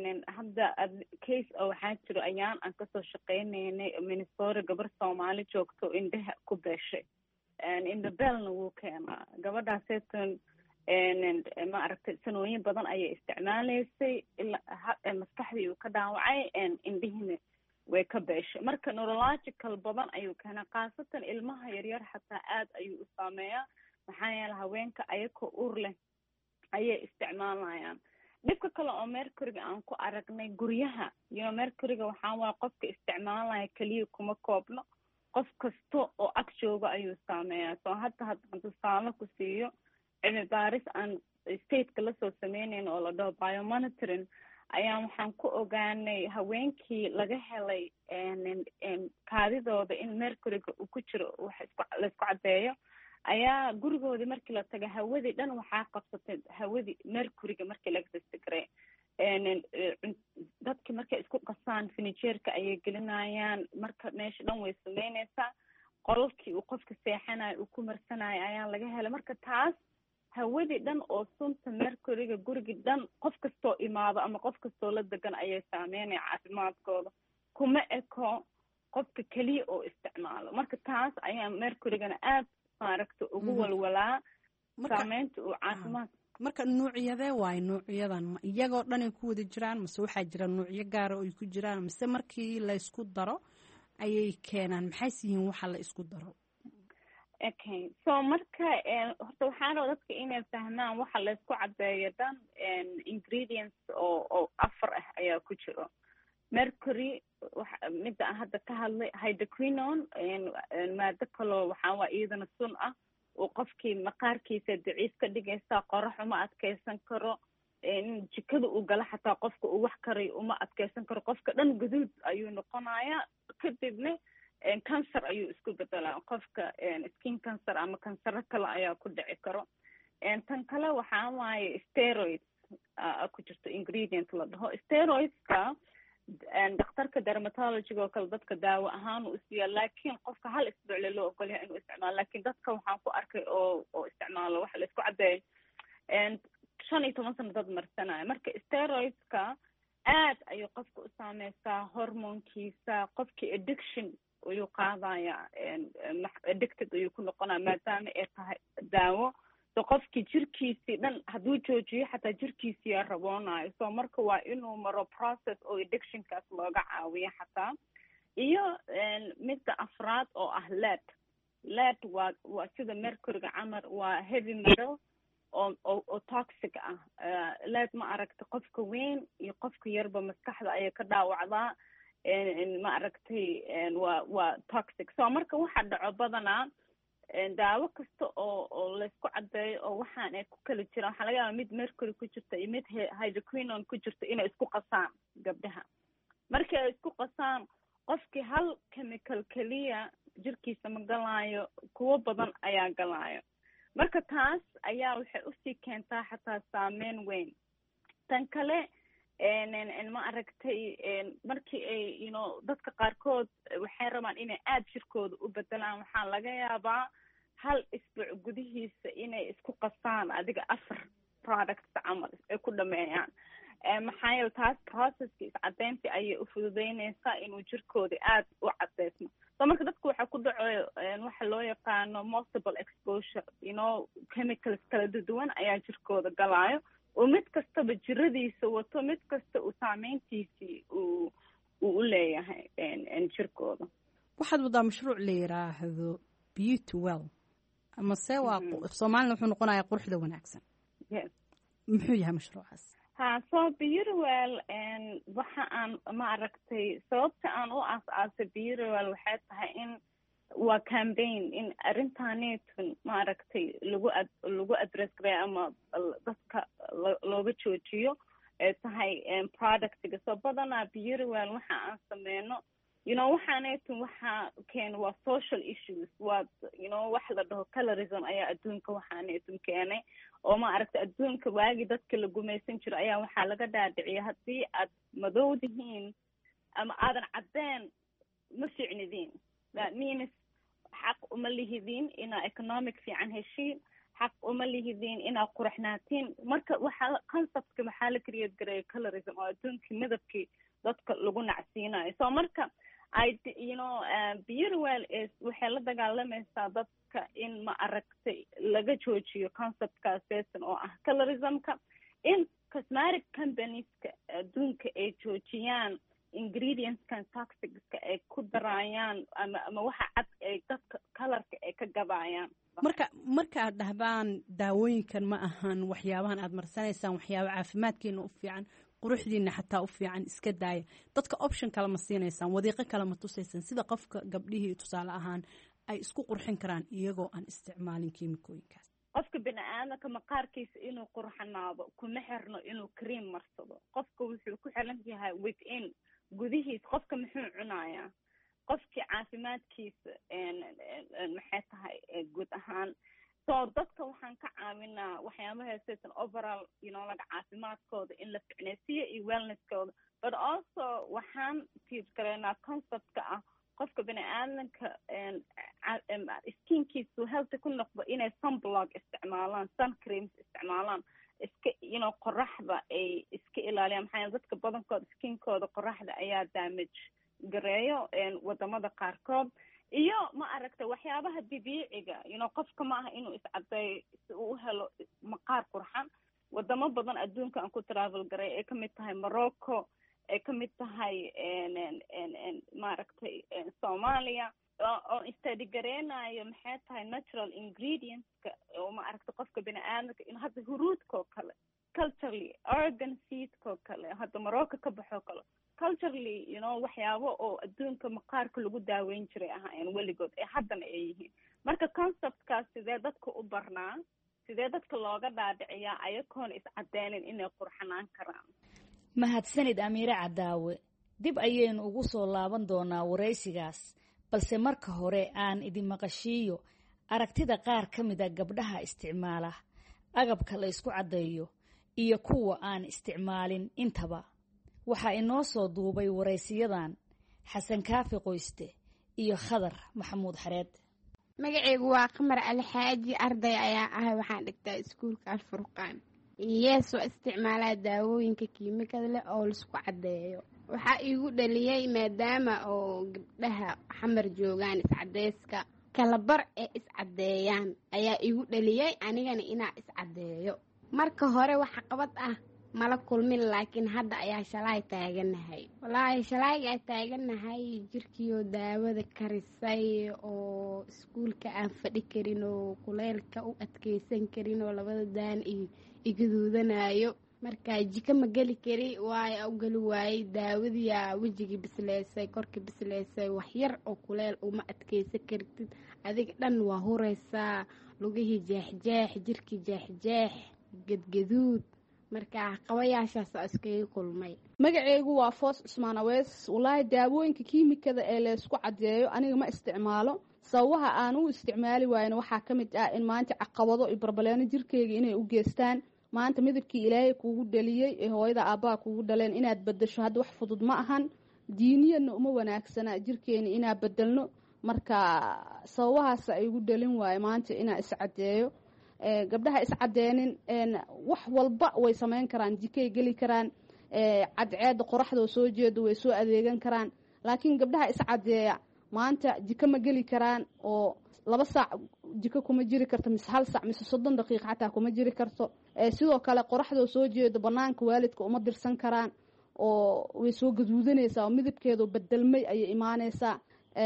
case oo waxaa jiro ayaan aan kasoo shaqeyneynay Minnesota, gabar Soomaali joogto indhaha ku beeshay. indhabelna wuu keenaa. gabadhaaseetan ma aragtay sanooyin badan ayay isticmaaleysay ilaa maskaxdii uu ka dhaawacay, indhihiina way ka beeshay. marka neurological badan ayuu keenaa, khaasatan ilmaha yaryar xataa aad ayuu u saameeyaa, maxaa yeele haweenka ayakoo ur leh ayay isticmaalayaan. dhibka kale oo mercuryga aan ku aragnay guryaha, mercuryga waxaa waaya qofka isticmaalaya keliya kuma koobno, qof kasta oo ag jooga ayuu saameeyaa. so hadda haddaan tusaale ku siiyo cilmi baaris aan stateka lasoo sameyneyn oo la dhaho biomonitoring ayaa waxaan ku ogaanay haweenkii laga helay kaadidooda in mercuryga uu ku jiro laisku cadeeyo, ayaa gurigoodii markii la taga hawadii dhan waxaa qabsatay hawadii mercuryga markii laga testgaray. dadkii markay isku qasaan finijeerka ayay gelinayaan, marka meesha dhan way sameyneysaa. qolkii uu qofka seexanayo uu ku marsanayo ayaa laga helay. marka taas hawadii dhan oo sunta mercuryga gurigii dhan qof kastoo imaado ama qof kastoo la degan ayay saameynaya caafimaadkooda, kuma eko qofka keliya oo isticmaalo. marka taas ayaa mercurygana aad maaragta ugu walwalaa saameynta uu caafimaad. marka nuucyadee waayo nuucyadan? ma iyagoo dhan ay ku wada jiraan, mase waxaa jira nuucyo gaara oo ay ku jiraan, mise markii la isku daro ayay keenaan? maxayse yihiin waxa la isku daro? okay, so marka horta waxaa raba dadka inay fahmaan waxa la isku cadeeyo dhan ingredients oo 4 ah ayaa ku jiro. mercury midda aan hadda ka hadlay, hydroquinone, maado kaloo waxaa waa iyadana sun ah oo qofkii maqaarkiisa daciif ka dhigaysa, qorax uma adkeysan karo, jikada uu gala xataa qofka uu wax karayo uma adkeysan karo, qofka dhan guduud ayuu noqonayaa, kadibna cancer ayuu isku bedelaa, qofka skin cancer ama kansaro kale ayaa ku dhici karo. tan kale waxaa waaye steroids ku jirto ingredient la dhaho. steroidska dhakhtarka dermatologyga oo kale dadka daawo ahaan u siiya, laakiin qofka hal isbuucle loo ogolyahay inuu isticmaalo. laakiin dadka waxaan ku arkay oo isticmaalo waxa la isku cadeeyo 15 sano dad marsanaya. marka steroidska aad ayuu qofka u saameysaa hormoonkiisa, qofkii addiction ayuu qaadaya, addicted ayuu ku noqonaya maadaama ay tahay daawo. so qofkii jirkiisii dhan hadduu joojiyo xataa jirkiisiyaa raboonayo. so marka waa inuu maro process oo addictionkaas looga caawiyo xataa. iyo midda afraad oo ah lead waa sida mercuryga camal, waa heavy metal oo toxic ah. lead ma aragtay qofka weyn iyo qofka yarba maskaxda ayay ka dhaawacdaa, ma aragtay waa toxic. so marka waxa dhaco badanaa daawo kasta oo laysku cadeeyo oo waxaan ay ku kala jiraan, waxaa laga yaabaa mid mercury ku jirta iyo mid hydroquinone ku jirta inay isku qasaan gabdhaha. markii ay isku qasaan qofkii hal chemical keliya jirkiisa ma galaayo, kuwo badan ayaa galaayo. marka taas ayaa waxay usii keentaa xataa saameyn weyn. tan kale ma aragtay markii ay dadka qaarkood waxay rabaan inay aada jirkooda u bedelaan, waxaa laga yaabaa hal isbuuc gudihiisa inay isku qasaan adiga 4 products camal ay ku dhameeyaan. maxaa yeele taas processka iscadeynta ayay u fududeynaysaa inuu jirkooda aada u cadeysmo. so marka dadku waxaa ku dhaco waxa loo yaqaano multiple exposure, chemicals kala duwan ayaa jirkooda galaayo, oo mid kastaba jiradiisa wato, mid kasta uu saameyntiisii uu u leeyahay jirkooda. waxaad wadaa mashruuc la yiraahdo beauty well, ama se waa Soomaalina wuxuu noqonayaa quruxda wanaagsan. Yes. muxuu yahay mashruucaas? so beauty well waxa aan ma aragtay sababta aan u aasaasay beauty well waxay tahay in waa campaign in arrintaanetun ma aragtay lagu address gareeyo ama dadka looga joojiyo tahay productiga. so badanaa beauty well waxa aan sameyno waxaanetun waxa keen waa social issues, waa wax la dhaho colorism ayaa adduunka waxaanetun keenay, oo ma aragtay adduunka waagi dadka la gumaysan jiro ayaa waxaa laga dhaadhiciya haddii aad madowdihiin ama aadan caddeen ma ficnidiin. that means xaq uma lihidiin inaa economic fiican heshiin, xaq uma lihidiin inaa quraxnaatiin. marka conceptka waxaa la create gareeya colorism, oo adduunkii midabkii dadka lagu nacsiinayo. so marka beauty well waxay la dagaalamaysaa dadka in ma aragtay laga joojiyo conceptkaaseetan oo ah colorismka, in cosmetic companieska adduunka ay joojiyaan ingredientskan toxicska ay ku daraayaan ama waxa cad ay dadka colorka ay ka gabaayaan. marka aad dhahdaan daawooyinkan ma ahan waxyaabahan aad marsanaysaan waxyaabo caafimaadkeena u fiican, quruxdiina xataa u fiican, iska daaya, dadka option kale ma siinaysaan, wadiiqo kale ma tusaysaan sida qofka gabdhihii tusaale ahaan ay isku qurxin karaan iyagoo aan isticmaalin kiimikooyinkaas? qofka bini-aadamka maqaarkiisa inuu qurxanaado kuma xirno inuu cream marsado. qofka wuxuu ku xiran yahay within gudihiis, qofka muxuu cunayaa, qofkii caafimaadkiisa maxay tahay guud ahaan. so dadka waxaan ka caawinaa waxyaabaha satan overall laga caafimaadkooda in la ficnaysiiyo iyo wellnesskooda, but also waxaan tiir gareynaa conceptka ah qofka bini-aadamka skinkiisu healthy ku noqdo inay sunblock isticmaalaan, sun creams isticmaalaan, iska qoraxda ay iska ilaaliyaan. maxaa yeele dadka badankooda skinkooda qoraxda ayaa damage gareeyo wadamada qaarkood. iyo ma aragtay waxyaabaha dabiiciga qofka ma aha inuu iscadeeyo si uu u helo maqaar qurxan. wadamo badan adduunka aan ku travel garay ay kamid tahay Morocco, ay kamid tahay maaragtay Soomaaliya, oo study gareenayo maxay tahay natural ingredientska oo ma aragtay qofka bini-aadamka in hadda huruudkoo kale culturally, organ seedkoo kale hadda Morocco ka baxoo kale culturally waxyaabo oo adduunka maqaarka lagu daaweyn jiray ahaayeen weligood ee haddana ay yihiin. marka conceptkaas sidee dadka u barnaa, sidee dadka looga dhaadhiciyaa ayagoona iscadeynin inay qurxanaan karaan. mahadsanid Amiire Cadaawe. dib ayaynu ugu soo laaban doonaa waraysigaas, balse marka hore aan idin maqashiiyo aragtida qaar ka mid a gabdhaha isticmaala agabka la isku caddeeyo iyo kuwa aan isticmaalin intaba. waxaa inoo soo duubay waraysiyadan Xasan Kaafi Qoyste iyo Khadar Maxamuud Xareed. magacaygu waa Qamar Alxaaji, arday ayaa ahay, waxaan dhigtaa iskuulka Alfurqaan. yeesoo isticmaalaa daawooyinka kiimikada leh oo la isku caddeeyo. waxaa iigu dhaliyay maadaama oo gabdhaha xamar joogaan iscadeyska kalabar ee iscadeeyaan ayaa iigu dhaliyay anigana inaa iscadeeyo. marka hore waxa qabad ah mala kulmin, laakiin hadda ayaa shalay taaganahay. wallaahi shalayga ay taaganahay jirkiyo daawada karisay oo iskuulka aan fadhi karin oo kuleelka u adkeysan karin oo labada daan igaduudanayo. marka jika ma geli kari waayo u gali waayay, daawadiyaa wejigii bisleysay, korkii bisleysay, wax yar oo kuleel uma adkeysan kartid, adiga dhan waa huraysaa, lugihii jeexjeex, jirkii jeexjeex, gadgaduud, marka caqabayaashaas iskaga kulmay. magacaygu waa Foos Cusmaan Awees. wallaahi daawooyinka kiimikada ee la isku cadeeyo aniga ma isticmaalo. sababaha aan u isticmaali waayna waxaa ka mid ah in maanta caqabado iyo barbaleeno jirkeyga inay u geystaan. maanta midabkii ilaahay kuugu dhaliyey ee hooyada aabbaha kuugu dhaleen inaad bedesho hadda wax fudud ma ahan. diiniyadna uma wanaagsana jirkeena inaan bedelno. marka sababahaas ay ugu dhalin waayo maanta inaan iscadeeyo. gabdhaha iscadeenin wax walba way samayn karaan, jikay geli karaan, cadceeda qoraxdoo soo jeedo way soo adeegan karaan. laakiin gabdhaha iscadeeya maanta jiko ma geli karaan oo 2 saac jiko kuma jiri karto, mise 1 saac mise 30 daqiiqo xataa kuma jiri karto. sidoo kale qoraxdoo soo jeedo banaanka waalidka uma dirsan karaan oo way soo gaduudanaysaa oo midabkeedu bedelmay ayay imaanaysaa.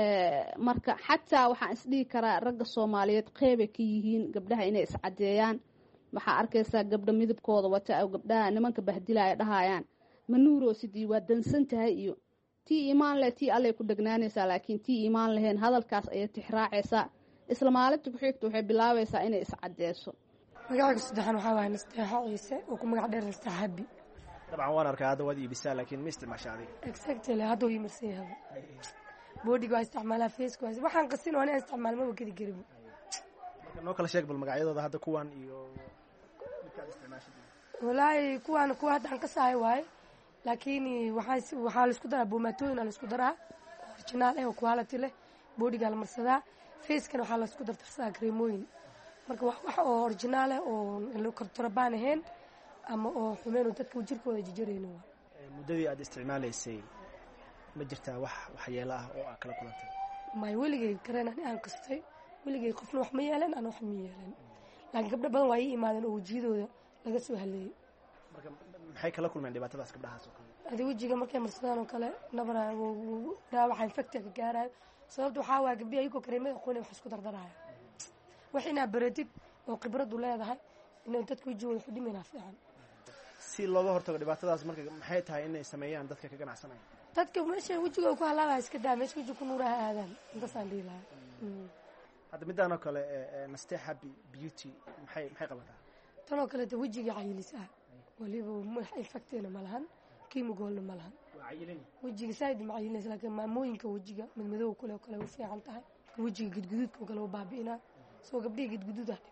marka xataa waxaan isdhihi karaa ragga Soomaaliyeed qeybay ka yihiin gabdhaha inay iscadeeyaan. waxaa arkaysaa gabdha midabkooda wata oo gabdhaha nimanka bahdilaya dhahayaan ma nuuroosidii waa dansan tahay iyo tii iimaan leh tii allay ku dhegnaanaysaa, laakiin tii iimaan lahayn hadalkaas ayay tixraacaysaa. isla maalinta ku xigta waxay bilaabaysaa inay iscadeeyso. magacayga saddexan waxaa waaye Nasteexo Ciise oo ku magac dheer Nasteexabi. dabcan waan arkaa hadda waad iibisaa laakiin ma isticmaashaa adiga? exactly hadda uu yimirsan yahay boodiga waa isticmaalaa, faceka waa waxaan qasin oo aan isticmaal ma wadi garib. marka noo kala sheeg bal magacyadooda hadda kuwan iyo midkaad isticmaashid. wallaahi kuwa hadda aan ka sahay waaye, laakiin waxaa la isku daraa buumatooyin la isku daraa original oo quality leh. boodiga la marsadaa, facekana waxaa la isku dartarsadaa creamooyin. marka wax oo original ah oo kortorabaan ahayn ama oo xumeeno dadka jirkooda jijareyno. muddadii aad isticmaalaysay ma jirtaa waxyeelo ah oo aad kala kulantay? may weligay kareen aan kastay, weligay qofna wax ma yeelan aan wax ma yeelan. laakiin gabdho badan waa ii imaadeen oo wajiyadooda laga soo haleeyay. marka maxay kala kulmeen dhibaatadaas gabdhahaas oo kale? adi wajiga markay marsadaan oo kale nabara dhaawaca infected ka gaarayo. sababta waxaa waa gabdhihi ayagoo kareemada aqoonay wax isku dardaraya. wax inaad baratid oo khibrad u leedahay inay dadka wajigooda ku dhimanaa fiican. si looga hortago dhibaatadaas marka maxay tahay inay sameeyaan dadka ka ganacsanaya? dadka meesha wajigooda ku halaabaya iska daa, meesha wajiga ku nuuraha aadaan. intaasaan dhihi lahaa. hadda midaan oo kale Nasteexabi Beauty maxay qabataa? tan oo kale wajiga cayilisaa waliba wax infectena ma lahan, kiimikoolna ma lahan. wajiga saaid ma cayilinaysa, laakiin maamooyinka wajiga madmadow kale oo kale u fiican tahay. wajiga gudgududka kale u baabi'inaa. soo gabdhiga gudgudud ah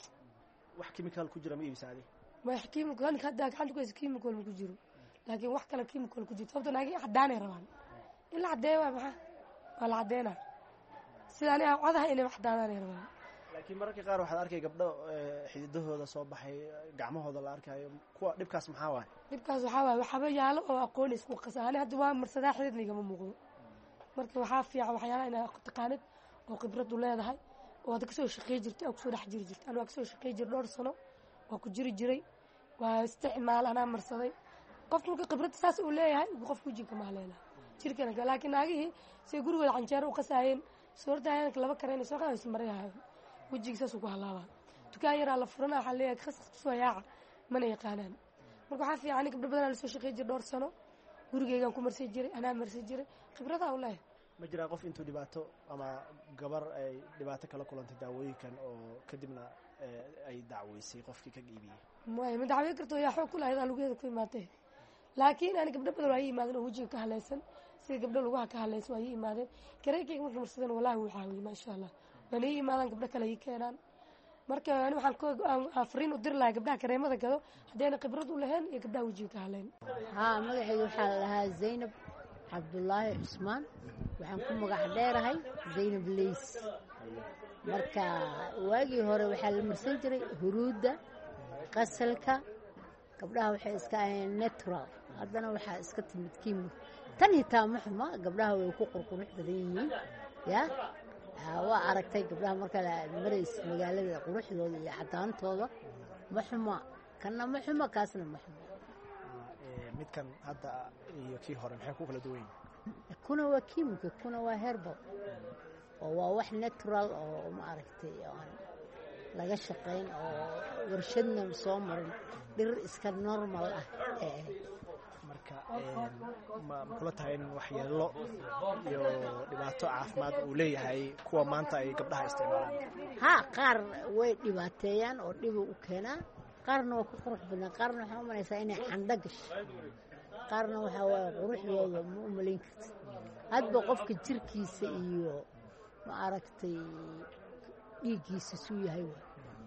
wax chemical ku jira ma iibsaday? ma chemical hadda gacanta ku haysa chemical ma ku jiro, laakiin wax kale chemical ku jiro. sababta naagi cadaanay rabaan ila cadeeyo maxaa wala cadeena sidaan ah cadaha inay wax cadaanay rabaan. laakiin mararka qaar waxaad arkay gabdho xididahooda soo baxay, gacmahooda la arkayo. kuwa dhibkaas maxaa waay? dhibkaas waxaa waay waxaba yaalo oo aqoon isku qasaan. hadda waa marsadaa xididniga ma muuqdo. marka waxaa fiican waxyaalaha inaad taqaanid oo khibrad u leedahay oo aad ka soo shaqeey jirtay oo ku soo dhex jiri jirtay. anaa ka soo shaqeey jiray 2 sano waa ku jiri jiray, waa isticmaal anaa marsaday. qof marka khibrad saas uu leeyahay qof wajiga ma leeyahay jirkana. laakiin naagihii si gurigooda canjeero u qasaayeen soortaayeen 2 kareen soo qaadaysa marayay wajiga saas ugu halaaba. dukaan yar la furana waxa leeyahay khas soo yaaca mana yaqaanaan. marka waxaa fiican gabdho badan la soo shaqeey jiray 2 sano gurigeygan ku marsi jiray, anaa marsi jiray, khibrad u leeyahay. ma jiraa qof intuu dhibaato ama gabar ay dhibaato kala kulantay daawooyinkan oo kadibna ay dacweysay qofkii ka iibiyay? ma dacweyn karto yaa xoog ku lahayd alugeeda ku imaatay. laakiin aan gabdho badan waa imaadeen oo wajiga ka halaysan, sida gabdho lugaha ka halaysan waa imaadeen. kareekeyga markay marsadeen wallaahi wuu caawiyay maasha Allah. waan imaadaan gabdho kale ay keenaan. marka ani waxaan afriin u dir lahaa gabdhaha kareemada gado haddayna khibrad u lahayn iyo gabdhaha wajiga ka halayn. magacayga waxaa la dhahaa Zaynab Cabdullaahi Cusmaan. waxaan ku magac dheerahay Zaynab Leys. marka waagii hore waxaa la marsan jiray huruudda, qasalka. gabdhaha waxay iska ahayn natural, haddana waxaa iska timid kiimo. tan hitaa ma xuma, gabdhaha way ku qurqurux badan yihiin. ya waa aragtay gabdhaha marka la marays magaalada quruxdooda iyo cadaantooda ma xuma. kanna ma xuma, kaasna ma xuma. midkan hadda iyo kii hore maxay ku kala duwan yihiin? kuna waa kiimiko, kuna waa herbal oo waa wax natural oo ma aragtay oo laga shaqeyn oo warshadna soo marin, dhir iska normal ah. marka ma kula tahay in waxyeelo iyo dhibaato caafimaad uu leeyahay kuwa maanta ay gabdhaha isticmaalaan? ha qaar way dhibaateeyaan oo dhib u keenaa, qaarna waa ku qurux badan, qaarna waxaa u malaysaa inay candho gashay, qaarna waxaa waaye quruxdooda ma u malayn karta. hadba qofka jirkiisa iyo ma aragtay dhiiggiisa suu yahay waay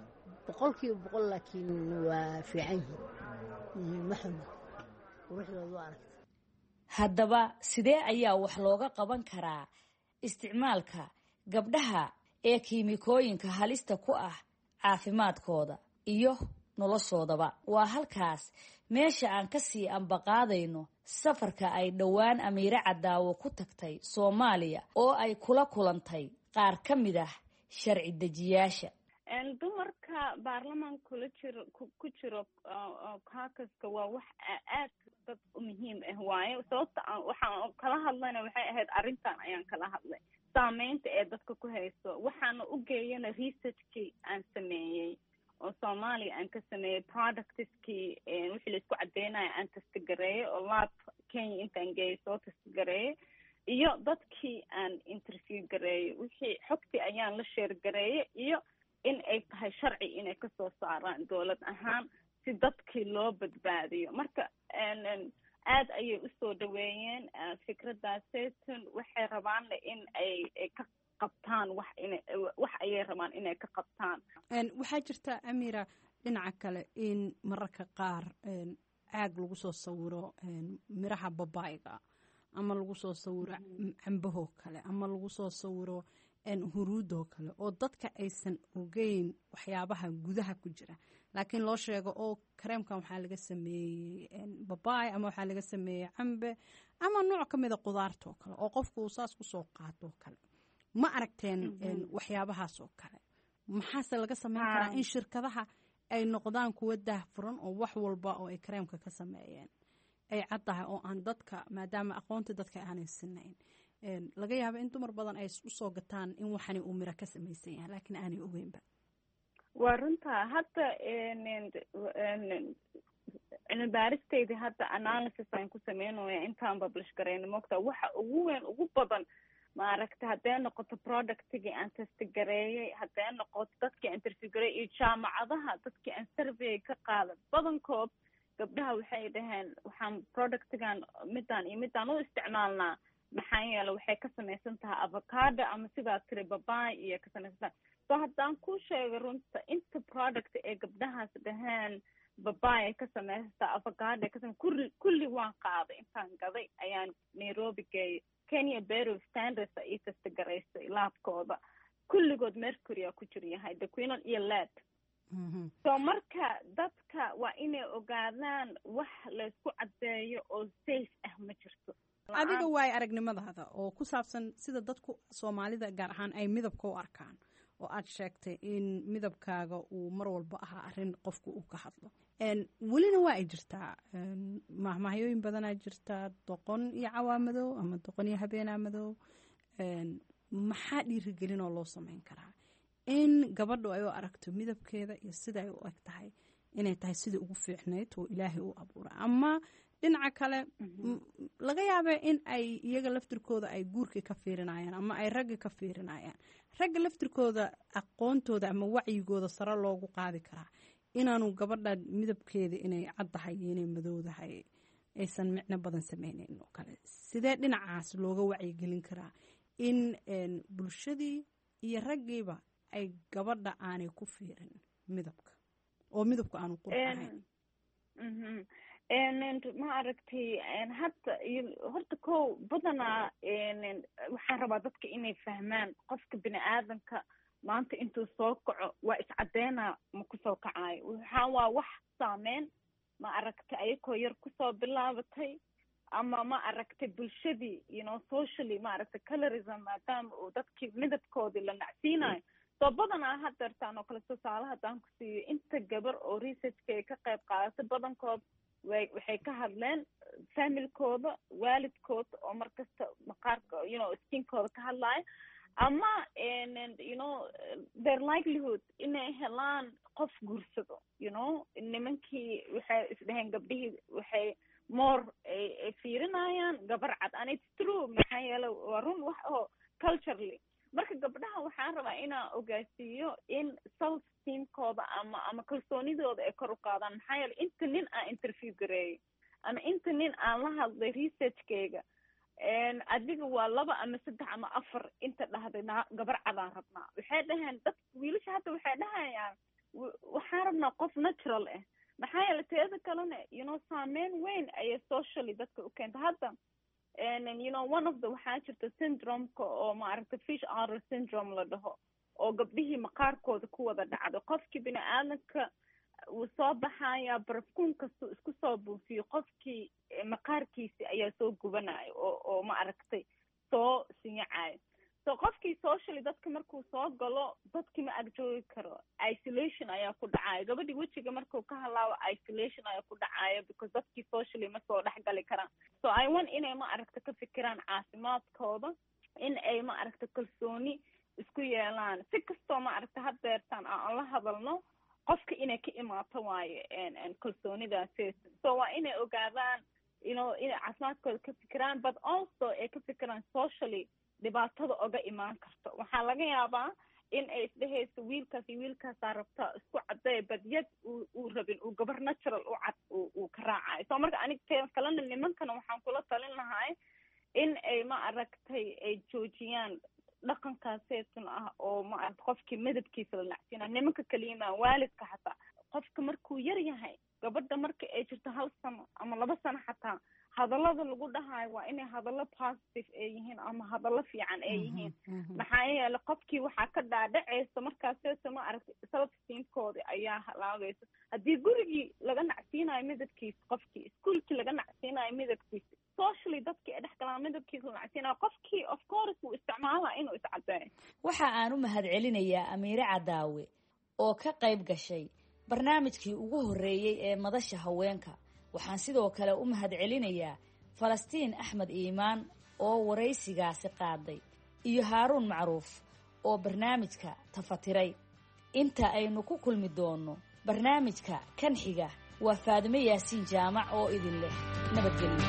100% laakiin waa fiican yihiin ma xumo quruxdooda waa aragtay. haddaba sidee ayaa wax looga qaban karaa isticmaalka gabdhaha ee kiimikooyinka halista ku ah caafimaadkooda iyo noloshoodaba? waa halkaas meesha aan ka sii ambaqaadayno safarka ay dhowaan Amiire Cadaawo ku tagtay Soomaaliya oo ay kula kulantay qaar ka mid ah sharci dejiyaasha. dumarka baarlamaan ku jiro caucuska waa wax aad dad u muhiim ah waaye. sababta waxaan kala hadlayna waxay ahayd arrintan ayaan kala hadlay, saameynta ee dadka ku hayso. waxaana u geeyana researchkii aan sameeyey oo Soomaaliya aan ka sameeyey, productskii wixii la isku cadeynaya aan testgareeyey oo lab Kenya intaan geeyey soo testgareeyey, iyo dadkii aan interview gareeyey, wixii xogtii ayaan la share gareeyey, iyo in ay tahay sharci inay kasoo saaraan dowlad ahaan si dadkii loo badbaadiyo. marka aad ayay usoo dhaweeyeen fikradaaseetun. waxay rabaan in ay ka qabtaan wax ayay rabaan inay ka qabtaan. waxaa jirta Amiira dhinaca kale in mararka qaar caag lagu soo sawiro miraha babaayga, ama lagu soo sawiro cambahoo kale, ama lagu soo sawiro huruudoo kale, oo dadka aysan ogeyn waxyaabaha gudaha ku jira, laakiin loo sheego oo kareemkan waxaa laga sameeyey babaay, ama waxaa laga sameeyey cambe, ama nooc ka mida qudaartoo kale, oo qofku uu saas kusoo qaatoo kale. ma aragteen waxyaabahaas oo kale? maxaase laga sameyn karaa in shirkadaha ay noqdaan kuwa daahfuran oo wax walba oo ay kareemka ka sameeyeen ay caddahay, oo aan dadka, maadaama aqoonta dadka aanay sinayn, laga yaabo in dumar badan ay usoo gataan in waxani uu miro ka samaysan yahay laakiin aanay ogeynba. waa runta. hadda cilmi baaristeydii hadda analysis aan ku sameynaya intaan publish garayno moogta waxa ugu weyn ugu badan maaragta haddee noqoto productigii aan testgareeyey, haddee noqoto dadkii aan interview gareeyey, iyo jaamacadaha dadkii aan survey ka qaadan, badankood gabdhaha waxay dhaheen waxaan productigan midaan iyo midaan u isticmaalnaa maxaa yeele waxay ka samaysan tahay avocado ama sidaa tiri babaay iyo ka samaysan tahay. so haddaan ku sheego runta inta product ee gabdhahaas dhaheen babaay ay ka samaysataa, avocado ay ka samaysa, kulli waan qaaday. intaan gaday ayaan Nairobi geeyey. Kenya Bureau of Standards ay testgaraysay laabkooda, kulligood mercury ku jir yahay daquinol iyo lead. so marka dadka waa inay ogaadaan wax laysku cadeeyo oo safe ah ma jirto. adiga waay aragnimadaada oo ku saabsan sida dadku Soomaalida gaar ahaan ay midabka u arkaan, oo aad sheegtay in midabkaaga uu mar walba ahaa arrin qofku uu ka hadlo. welina waa ay jirtaa mahmahyooyin badanaa jirtaa, doqon iyo cawaamadow ama doqon iyo habeenaamadow. maxaa dhiirigelin oo loo sameyn karaa in gabadhu ay u aragto midabkeeda iyo sida ay u eg tahay inay tahay sidii ugu fiicnayd oo ilaahay u abuura? ama dhinaca kale laga yaaba in ay iyaga laftirkooda ay guurkii ka fiirinayaan, ama ay ragga ka fiirinayaan. ragga laftirkooda aqoontooda ama wacyigooda sare loogu qaadi karaa inaanu gabadha midabkeeda inay caddahay iyo inay madowdahay aysan micno badan sameyneyn oo kale. sidee dhinacaas looga wacyigelin karaa in bulshadii iyo raggiiba ay gabadha aanay ku fiirin midabka, oo midabku aanu qurxahayn? ma aragtay hadda horta ko badanaa waxaan rabaa dadka inay fahmaan qofka bini aadamka maanta intuu soo kaco waa iscadeynaa ma kusoo kacayo. waxaa waa wax saameyn ma aragtay ayakoo yar kusoo bilaabatay, ama ma aragtay bulshadii socially ma aragtay colorism maadaama uu dadkii midabkoodii la nacsiinayo. soo badanaa hadeertaan oo kale tusaale haddaan ku siiyo inta gabar oo researchka ay ka qayb qaadatay badankood waxay ka hadleen familkooda, waalidkooda oo markasta maqaarka skinkooda ka hadlaya, ama their likelihood inay helaan qof guursado. nimankii waxay isdhaheen gabdhihii waxay more ay fiirinayaan gabar cad, and it's true. maxaa yeele waa run wax oo culturally. marka gabdhaha waxaan rabaa inaan ogaasiiyo in self esteemkooda ama kalsoonidooda ay kor u qaadaan. maxaa yeelay inta nin aan interview gareeyay ama inta nin aan la hadlay researchkayga adiga waa 2 ama 3 ama 4 inta dhahday gabar cadaan rabnaa. waxay dhaheen dad wiilasha hadda waxay dhahayaan waxaan rabnaa qof natural ah. maxaa yeelay teeda kalena saameyn weyn ayay socially dadka u keenta hadda. one of the waxaa jirta syndromeka oo maaragtay fish oral syndrome la dhaho oo gabdhihii maqaarkooda ku wada dhacdo. qofkii bini aadanka wuu soo baxaya barafkuun kastuu isku soo buufiyo qofkii maqaarkiisi ayaa soo gubanayo oo maaragtay soo sinyacayo. so qofkii socially dadka markuu soo galo dadkii ma agjoogi karo. isolation ayaa ku dhacayo. gabadhii wejiga markuu ka halaawo isolation ayaa ku dhacayo because dadkii socially ma soo dhex gali karaan. so I want inay ma aragta ka fikiraan caafimaadkooda, in ay ma aragta kalsooni isku yeelaan. si kastoo ma aragta hadeertaan aan la hadalno qofka inay ka imaato waaye kalsoonidaasi. so waa inay ogaadaan inay caafimaadkooda ka fikiraan, but also ay ka fikiraan socially dhibaatada oga imaan karto. waxaa laga yaabaa in ay isdhehayso wiilkaas iyo wiilkaasaa rabtaa isku cadday badyad uu rabin uu gabar natural u cad uu ka raacayo. so marka aniga kalena nimankana waxaan kula talin lahay in ay ma aragtay ay joojiyaan dhaqankaaseetun ah oo ma aragta qofkii midabkiisa la nacsiina. nimanka kaliyima waalidka xataa qofka markuu yar yahay gabadha marka ay jirto 1 sano ama 2 sano xataa hadallada lagu dhahayo waa inay hadallo positive ay yihiin ama hadallo fiican ay yihiin. maxaa yeelay qofkii waxaa ka dhaadhacaysa markaaseeto ma aragtay self-esteemkooda ayaa halaagaysa. haddii gurigii laga nacsiinayo midabkiisa, qofkii iskuolkii laga nacsiinayo midabkiisa, socially dadkii ay dhex galaan midabkiisa la nacsiinayo, qofkii of course wuu isticmaalaa inuu iscadeeyo. waxa aan u mahadcelinayaa Amiire Cadaawe oo ka qayb gashay barnaamijkii ugu horeeyay ee madasha haweenka. waxaan sidoo kale u mahadcelinayaa Falastiin Axmed Iimaan oo waraysigaasi qaaday iyo Haaruun Macruuf oo barnaamijka tafatiray. inta aynu ku kulmi doono barnaamijka kan xiga waa Faadime Yaasiin Jaamac oo idin leh nabadgelyo.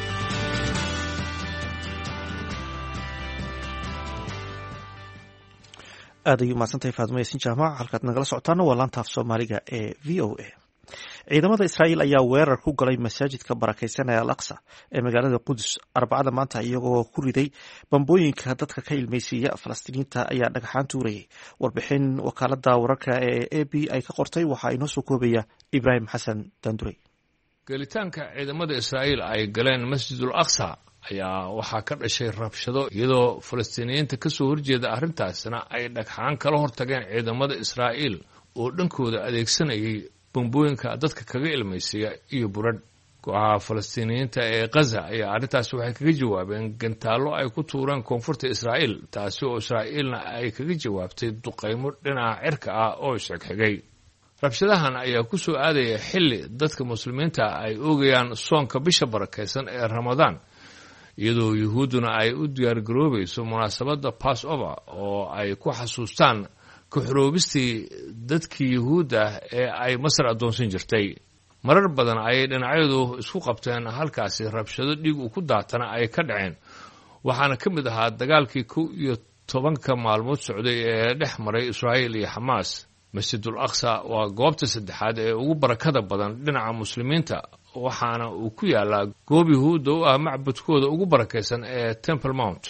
aad ayuu mahadsantahay Faadime Yaasiin Jaamac. halkaad nagala socotaana waa laanta af Soomaaliga ee VOA. ciidamada Israa'iil ayaa weerar ku galay masaajidka barakaysan ee Al-Aqsa ee magaalada Qudus Arbacada maanta iyagoo ku riday bambooyinka dadka ka ilmeysiiya Falastiiniinta ayaa dhagaxaan tuurayay. warbixin wakaalada wararka ee AB ay ka qortay waxaa inoo soo koobaya Ibraahim Xasan Daandurey. gelitaanka ciidamada Israa'iil ay galeen Masjidul Aqsa ayaa waxaa ka dhashay rabshado iyadoo Falastiiniyiinta ka soo horjeeda arrintaasna ay dhagxaan kala hortageen ciidamada Israa'iil oo dhankooda adeegsanayay bambooyinka dadka kaga ilmaysiya iyo buradh. kooxaha Falastiiniyiinta ee Gaza ayaa arrintaas waxay kaga jawaabeen gantaallo ay ku tuureen koonfurta Israa'iil, taasi oo Israa'iilna ay kaga jawaabtay duqaymo dhinaca cirka ah oo isxigxigay. rabshadahan ayaa ku soo aadaya xilli dadka muslimiinta ay oogayaan soonka bisha barakaysan ee Ramadaan, iyadoo yuhuudduna ay u diyaargaroobayso munaasabadda Passover oo ay ku xasuustaan ka xoroobistii dadkii yuhuudda ee ay Masar addoonsan jirtay. marar badan ayay dhinacyadu isku qabteen halkaasi rabshado dhiig uu ku daatana ay ka dhaceen, waxaana ka mid ahaa dagaalkii 11 maalmood socday ee dhex maray Israa'iil iyo Xamaas. Masjidul Aqsa waa goobta saddexaad ee ugu barakada badan dhinaca muslimiinta, waxaana uu ku yaalaa goob yuhuudda u ah macbudkooda ugu barakaysan ee Temple Mount.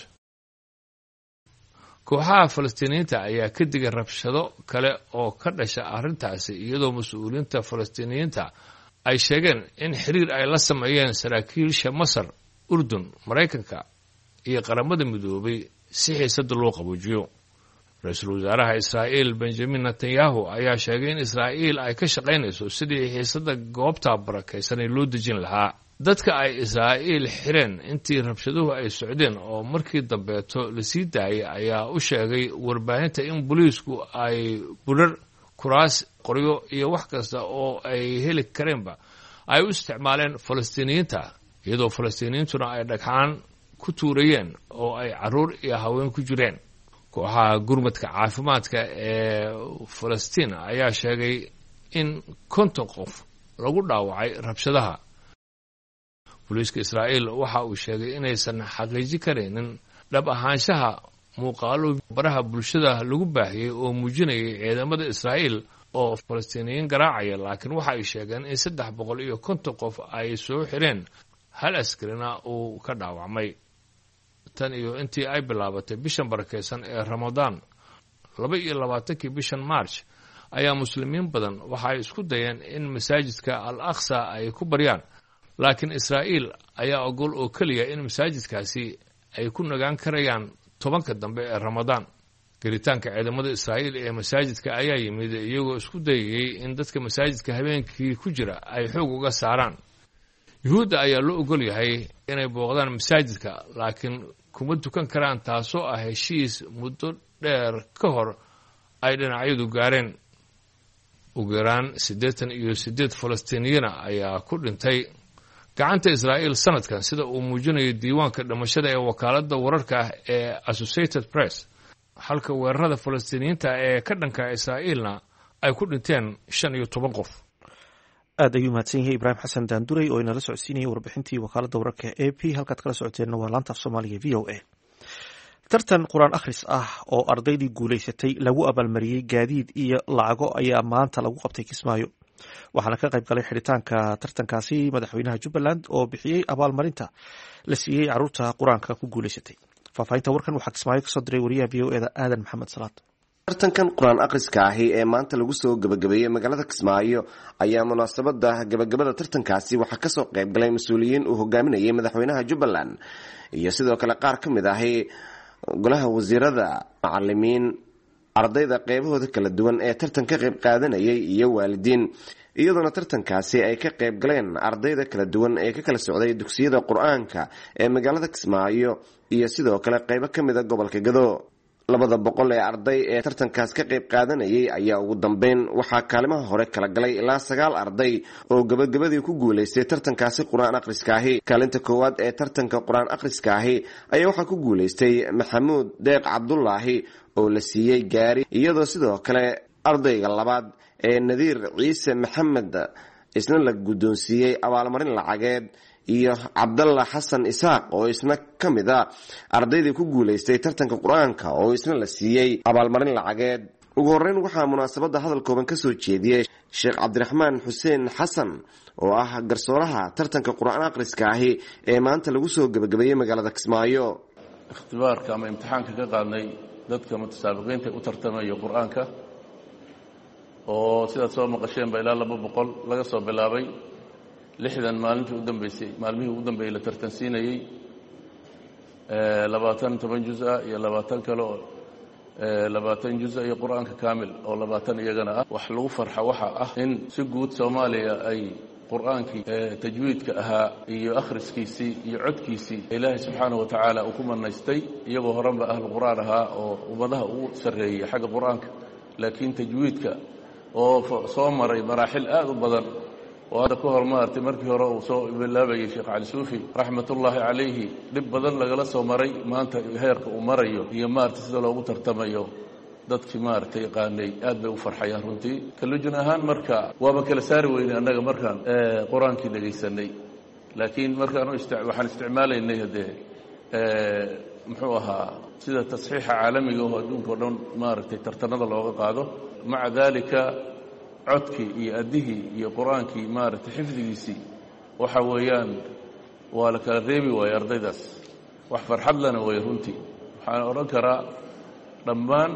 kooxaha Falastiiniyiinta ayaa ka digay rabshado kale oo ka dhasha arrintaasi, iyadoo mas-uuliyiinta Falastiiniyiinta ay sheegeen in xiriir ay la sameeyeen saraakiisha Masar, Urdun, Maraykanka iyo qaramada midoobay si xiisada loo qaboojiyo. ra-iisul wasaaraha Israa'iil Benjamin Netanyahu ayaa sheegay in Israa'iil ay ka shaqaynayso sidii xiisada goobta barakaysan loo dejin lahaa. dadka ay Israa'iil xireen intii rabshaduhu ay socdeen oo markii dambeeto la sii daayay ayaa u sheegay warbaahinta in booliisku ay burar, kuraas, qoryo iyo wax kasta oo ay heli kareenba ay u isticmaaleen Falastiiniyiinta, iyadoo Falastiiniyiintuna ay dhagxaan ku tuurayeen oo ay carruur iyo haween ku jireen. kooxaha gurmadka caafimaadka ee Falastiin ayaa sheegay in 50 qof lagu dhaawacay rabshadaha. booliiska Israa'iil waxa uu sheegay inaysan xaqiijin karaynin dhab ahaanshaha muuqaalo baraha bulshada lagu baahiyay oo muujinayay ciidamada Israa'iil oo falastiiniyiin garaacaya laakiin waxa ay sheegeen in 350 qof ay soo xireen hal askarina uu ka dhaawacmay tan iyo intii ay bilaabatay bishan barakeysan ee Ramadaan 22 bishan March ayaa muslimiin badan waxa ay isku dayeen in masaajidka Al-Aqsa ay ku baryaan laakiin Israa'iil ayaa ogol oo kaliya in masaajidkaasi ay ku nagaan karayaan 10ka dambe ee Ramadaan gelitaanka ciidamada Israa'iil ee masaajidka ayaa yimid iyagoo isku dayay in dadka masaajidka habeenkii ku jira ay xoog uga saaraan Yuhuudda ayaa loo ogol yahay inay booqdaan masaajidka laakiin kuma tukan karaan taasoo ah heshiis muddo dheer ka hor ay dhinacyadu gaareen ugu yaraan 88 Falastiiniyiina ayaa ku dhintay gacanta Israa'iil sanadkan sida uu muujinayo diiwaanka dhimashada ee wakaaladda wararka ee Associated Press halka weerarada Falastiiniyiinta ee ka dhanka Israa'iilna ay ku dhinteen 15 qof aad ayuu mahadsan yahay Ibraahim Xasan Daanduray oo inala socodsiinayay warbixintii wakaaladda wararka AP halkaad kala socoteenna waa laanta af Soomaaliga VOA tartan quraan akhris ah oo ardaydii guulaysatay lagu abaalmariyey gaadiid iyo lacago ayaa maanta lagu qabtay Kismaayo waxaana ka qayb galay xiritaanka tartankaasi madaxweynaha Jubbaland oo bixiyey abaalmarinta la siiyey carruurta quraanka ku guulaysatay faafahinta warkan waxaa Kismaayo ka soo diray wariyaha VOA-da Aadan Maxamed Salaad tartankan quraan akhriska ahi ee maanta lagu soo gabagabeeyey magaalada Kismaayo ayaa munaasabada gabagabada tartankaasi waxaa ka soo qayb galay mas'uuliyiin uu hogaaminayay madaxweynaha Jubbaland iyo sidoo kale qaar ka mid ah golaha wasiirada macallimiin ardayda qaybahooda kala duwan ee tartanka qayb qaadanayay iyo waalidiin iyadoo tartankaasi ay ka qayb galeen ardayda kala duwan ee ka kala socday dugsiyada quraanka ee magaalada Kismaayo iyo sidoo kale qaybo ka mid ah gobolka Gado 200 ee arday ee tartankaas ka qayb qaadanayay ayaa ugu dambeyn waxaa kaalimaha hore kala galay ilaa 9 arday oo gabagabadii ku guuleystay tartankaasi quraan akhriska ahi kaalinta koowaad ee tartanka quraan akhriska ahi ayaa waxaa ku guuleystay Maxamuud Deeq Cabdullaahi oo la siiyey gaari iyadoo sidoo kale ardayga labaad ee Nadiir Ciise Maxamed isna la guddoonsiiyey abaalmarin lacageed iyo Cabdalla Xasan Isaaq oo isna kamid ah ardaydii ku guuleystay tartanka quraanka oo isna la siiyey abaalmarin lacageed ugu horeyn waxaa munaasabada hadal kooban ka soo jeediyay Sheekh Cabdiraxmaan Xuseen Xasan oo ah garsooraha tartanka quraan akhriska ahi ee maanta lagu soo gabagabeeyay magaalada Kismaayo ikhtibaarka ama imtixaanka ka qaadnay dadka mutasaabiqiinta u tartamaya quraanka oo sidaad soo maqasheen ba ilaa 200 laga soo bilaabay 60 maalintii u dambeysay maalmihii ugu dambeeyay la tartansiinayay 20 juz iyo 20 kale oo 20 juz iyo quraanka kaamil oo 20 iyagana ah wax lagu farxo waxa ah in si guud Soomaaliya ay quraankii tajwiidka ahaa iyo akhriskiisii iyo codkiisii Ilaahay subxaanahu wa ta'ala uu ku manaystay iyagoo horanba ahlu quraan ahaa oo ummadaha ugu sareeyay xagga quraanka laakiin tajwiidka oo soo maray maraaxil aad u badan oo hada ka hormaartay markii hore uu soo bilaabayay Sheekh Ali Suufi raxmatullaahi calayhi dib badan lagala soo maray maanta heerka uu marayo iyo maartay sida loogu tartamayo dadkii maartay qaanay aad bay u farxayaan runtii kalujin ahaan marka waaba kala saari weynay annaga markaan quraankii dhageysanay laakiin markaan waxaan isticmaalaynay hadee muxuu ahaa sida tasxiixa caalamiga oo adduunka oo dhan maartay tartanada looga qaado maca dalika codkii iyo adihii iyo quraankii maartay xifdigiisii waxa weeyaan waa la kala reebi waayay ardaydaas wax farxad lana way runtii waxaan oran karaa dhammaan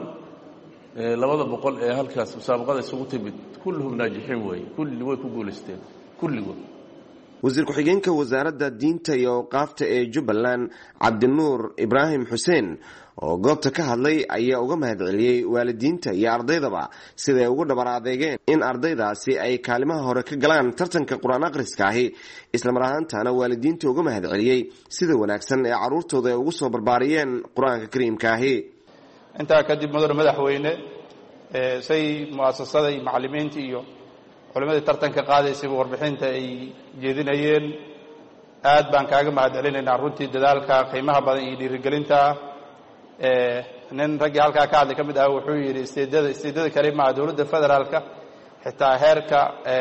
200 ee halkaas musaabaqada isugu timid kulluhum naajixiin way kulli way ku guuleysteen kulligood wasiir ku-xigeenka wasaaradda diinta iyo awqaafta ee Jubbaland Cabdinuur Ibraahim Xuseen oo goobta ka hadlay ayaa uga mahadceliyay waalidiinta iyo ardaydaba siday ugu dhabar adeegeen in ardaydaasi ay kaalimaha hore ka galaan tartanka quraan akhriska ahi isla mar ahaantaana waalidiinta uga mahadceliyay sida wanaagsan ee carruurtooda ay ugu soo barbaariyeen quraanka kariimka ahi intaa kadib madaxweyne say muasasada iyo macallimiinta iyo culimadii tartanka qaadaysay warbixinta ay jeedinayeen aad baan kaaga mahadcelinaynaa runtii dadaalka qiimaha badan iyo dhiirigelinta nin raggii halkaa ka hadlay ka mid ah wuxuu yidhi isteedada kale maaha dowladda federaalka xitaa heerka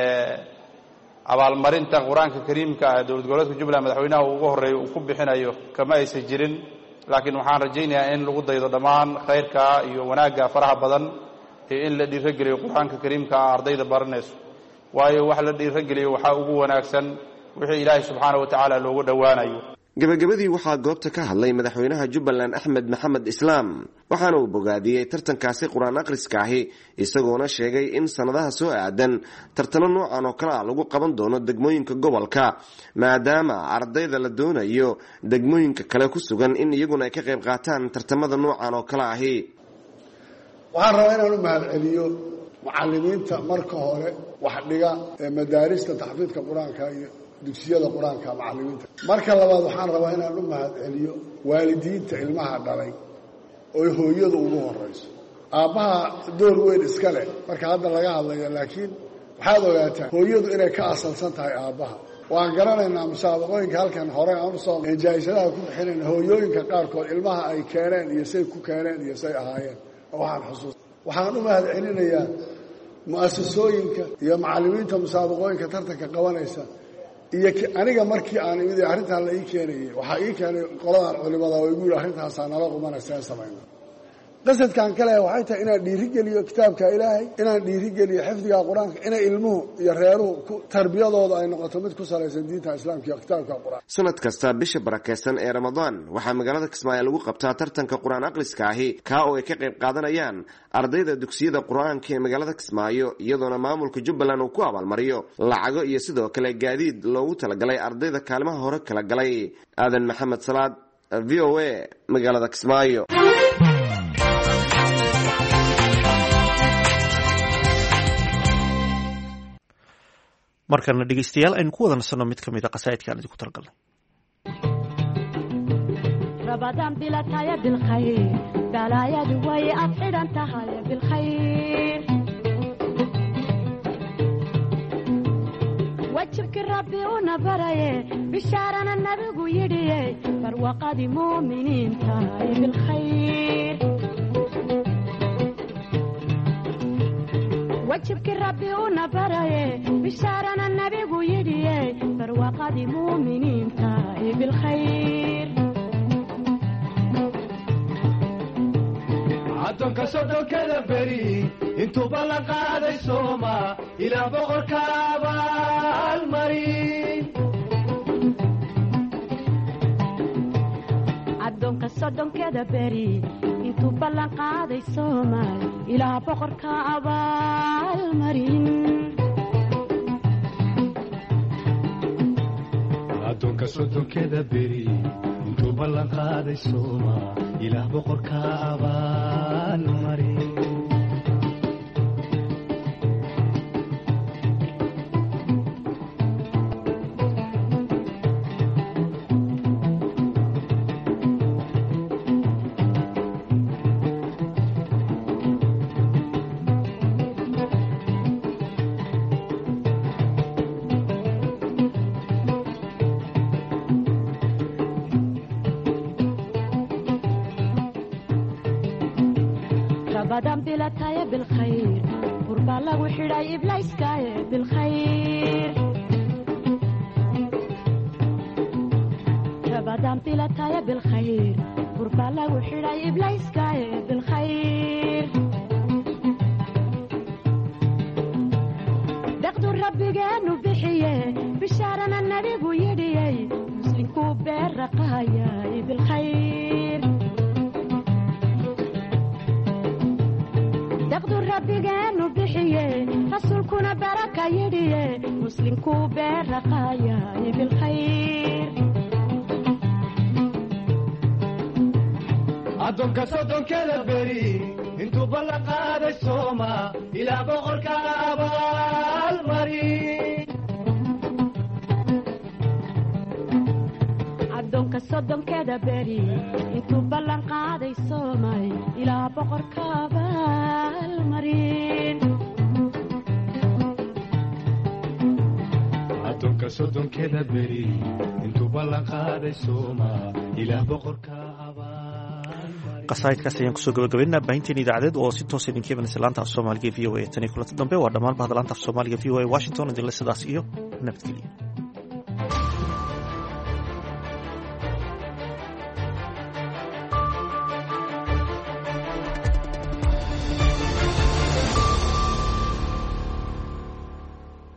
abaalmarinta qur-aanka kariimka ah dowlad goboleedka Jubbaland madaxweynaha ugu horeeya uu ku bixinayo kama aysan jirin laakiin waxaan rajaynayaa in lagu daydo dhammaan khayrka iyo wanaagga faraha badan iyo in la dhiirogeliyo qur-aanka kariimka ah ardayda baranayso waayo wax la dhiirogeliyo waxaa ugu wanaagsan wixii ilaahay subxaana wa tacaala loogu dhowaanayo. gabagabadii waxaa goobta ka hadlay madaxweynaha Jubbaland Axmed Maxamed Islaam waxaana uu bogaadiyey tartankaasi quraan akhriska ahi isagoona sheegay in sanadaha soo aadan tartano noocan oo kale lagu qaban doono degmooyinka gobolka maadaama ardayda la doonayo degmooyinka kale ku sugan in iyaguna ay ka qayb qaataan tartamada noocan oo kale ahi. waxaan rabaa inaan u mahadceliyo macallimiinta marka hore wax dhiga ee madaarista taxfiidka qur-aanka iyo dugsiyada qur-aanka macallimiinta. marka labaad waxaan rabaa inaan u mahadceliyo waalidiinta ilmaha dhalay oo hooyadu ugu horeyso. aabbaha door weyn iska leh marka hadda laga hadlayo laakiin waxaad ogaataa hooyadu inay ka asalsan tahay aabbaha. waan garanaynaa musaabaqooyinka halkan hore aan usoo jaayisadaha ku bixinayna hooyooyinka qaarkood ilmaha ay keeneen iyo say ku keeneen iyo say ahaayeen waxaan xusuus. waxaan u mahadcelinayaa mu'asasooyinka iyo macallimiinta musaabaqooyinka tartanka qabanaysa iyo aniga markii aan imid arrintan la ii keenayay waxaa ii keenay qoladan culimada oo igu yidhi arrintaasaa nala qumanaysa samayna. qasadkan kale waxay tahay inaan dhiirigeliyo kitaabka ilaahay, inaan dhiirigeliyo xifdiga qur-aanka, inay ilmuhu iyo reeruhu tarbiyadooda ay noqoto mid ku salaysan diinta islaamka iyo kitaabka qur-aanka. sanad kasta bisha barakeysan ee Ramadaan waxaa magaalada Kismaayo lagu qabtaa tartanka quraan akhriska ahi ka oo ay ka qayb qaadanayaan ardayda dugsiyada qur-aanka ee magaalada Kismaayo iyadoona maamulka Jubbaland uu ku abaalmariyo lacago iyo sidoo kale gaadiid loogu talagalay ardayda kaalmaha hore kala galay. Aadan Maxamed Salaad, VOA, magaalada Kismaayo. markana dhegeystayaal aynu ku wada nasanno mid ka mid a qasaa'idkaan idinku talagalnay. رمضان بلا تايا بالخير بلايا دوي أفعل أنت هاي بالخير وجهك ربي ونبري بشارنا النبي يدي فروقة مؤمنين تاي بالخير وجهك ربي ونبري بشارنا النبي يدي فروقة مؤمنين تاي بالخير addoonka soddonkada beri intuu ballan qaaday sooma ilaa boqorka abaalmarin. addoonka soddonkada beri intuu ballan qaaday sooma ilaa boqorka abaalmarin. addoonka soddonkada beri intuu ballan qaaday sooma ilaa boqorka abaalmarin. رمضان بلا تايا بالخير قربا لغو حراي إبلايس كايا بالخير. رمضان بلا تايا بالخير قربا لغو حراي إبلايس كايا بالخير. دقدو ربي جانو بحيه بشارنا النبي ويدي مسلم كوبير رقايا بالخير. دقدو ربي جانو بحيه رسولكنا بركة يديه مسلم كوبير رقايا بالخير. addoonka soddonkada beri intuu ballan qaaday sooma ilaa boqorka abaalmarin. addoonka soddonkada beri intuu ballan qaaday soomay ilaa boqorka abaalmarin. addoonka soddonkada beri intuu ballan qaaday sooma ilaa boqorka qasaa'idkaas ayaan kusoo gabagabaynaa baahinteen idaacadeed oo si toosa idinka imanaysa laanta af soomaaliga v o a tan iyo kulanta dambe waa dhammaan bahda laanta af soomaaliga v o a washington idinle sidaas iyo nabadgelyo.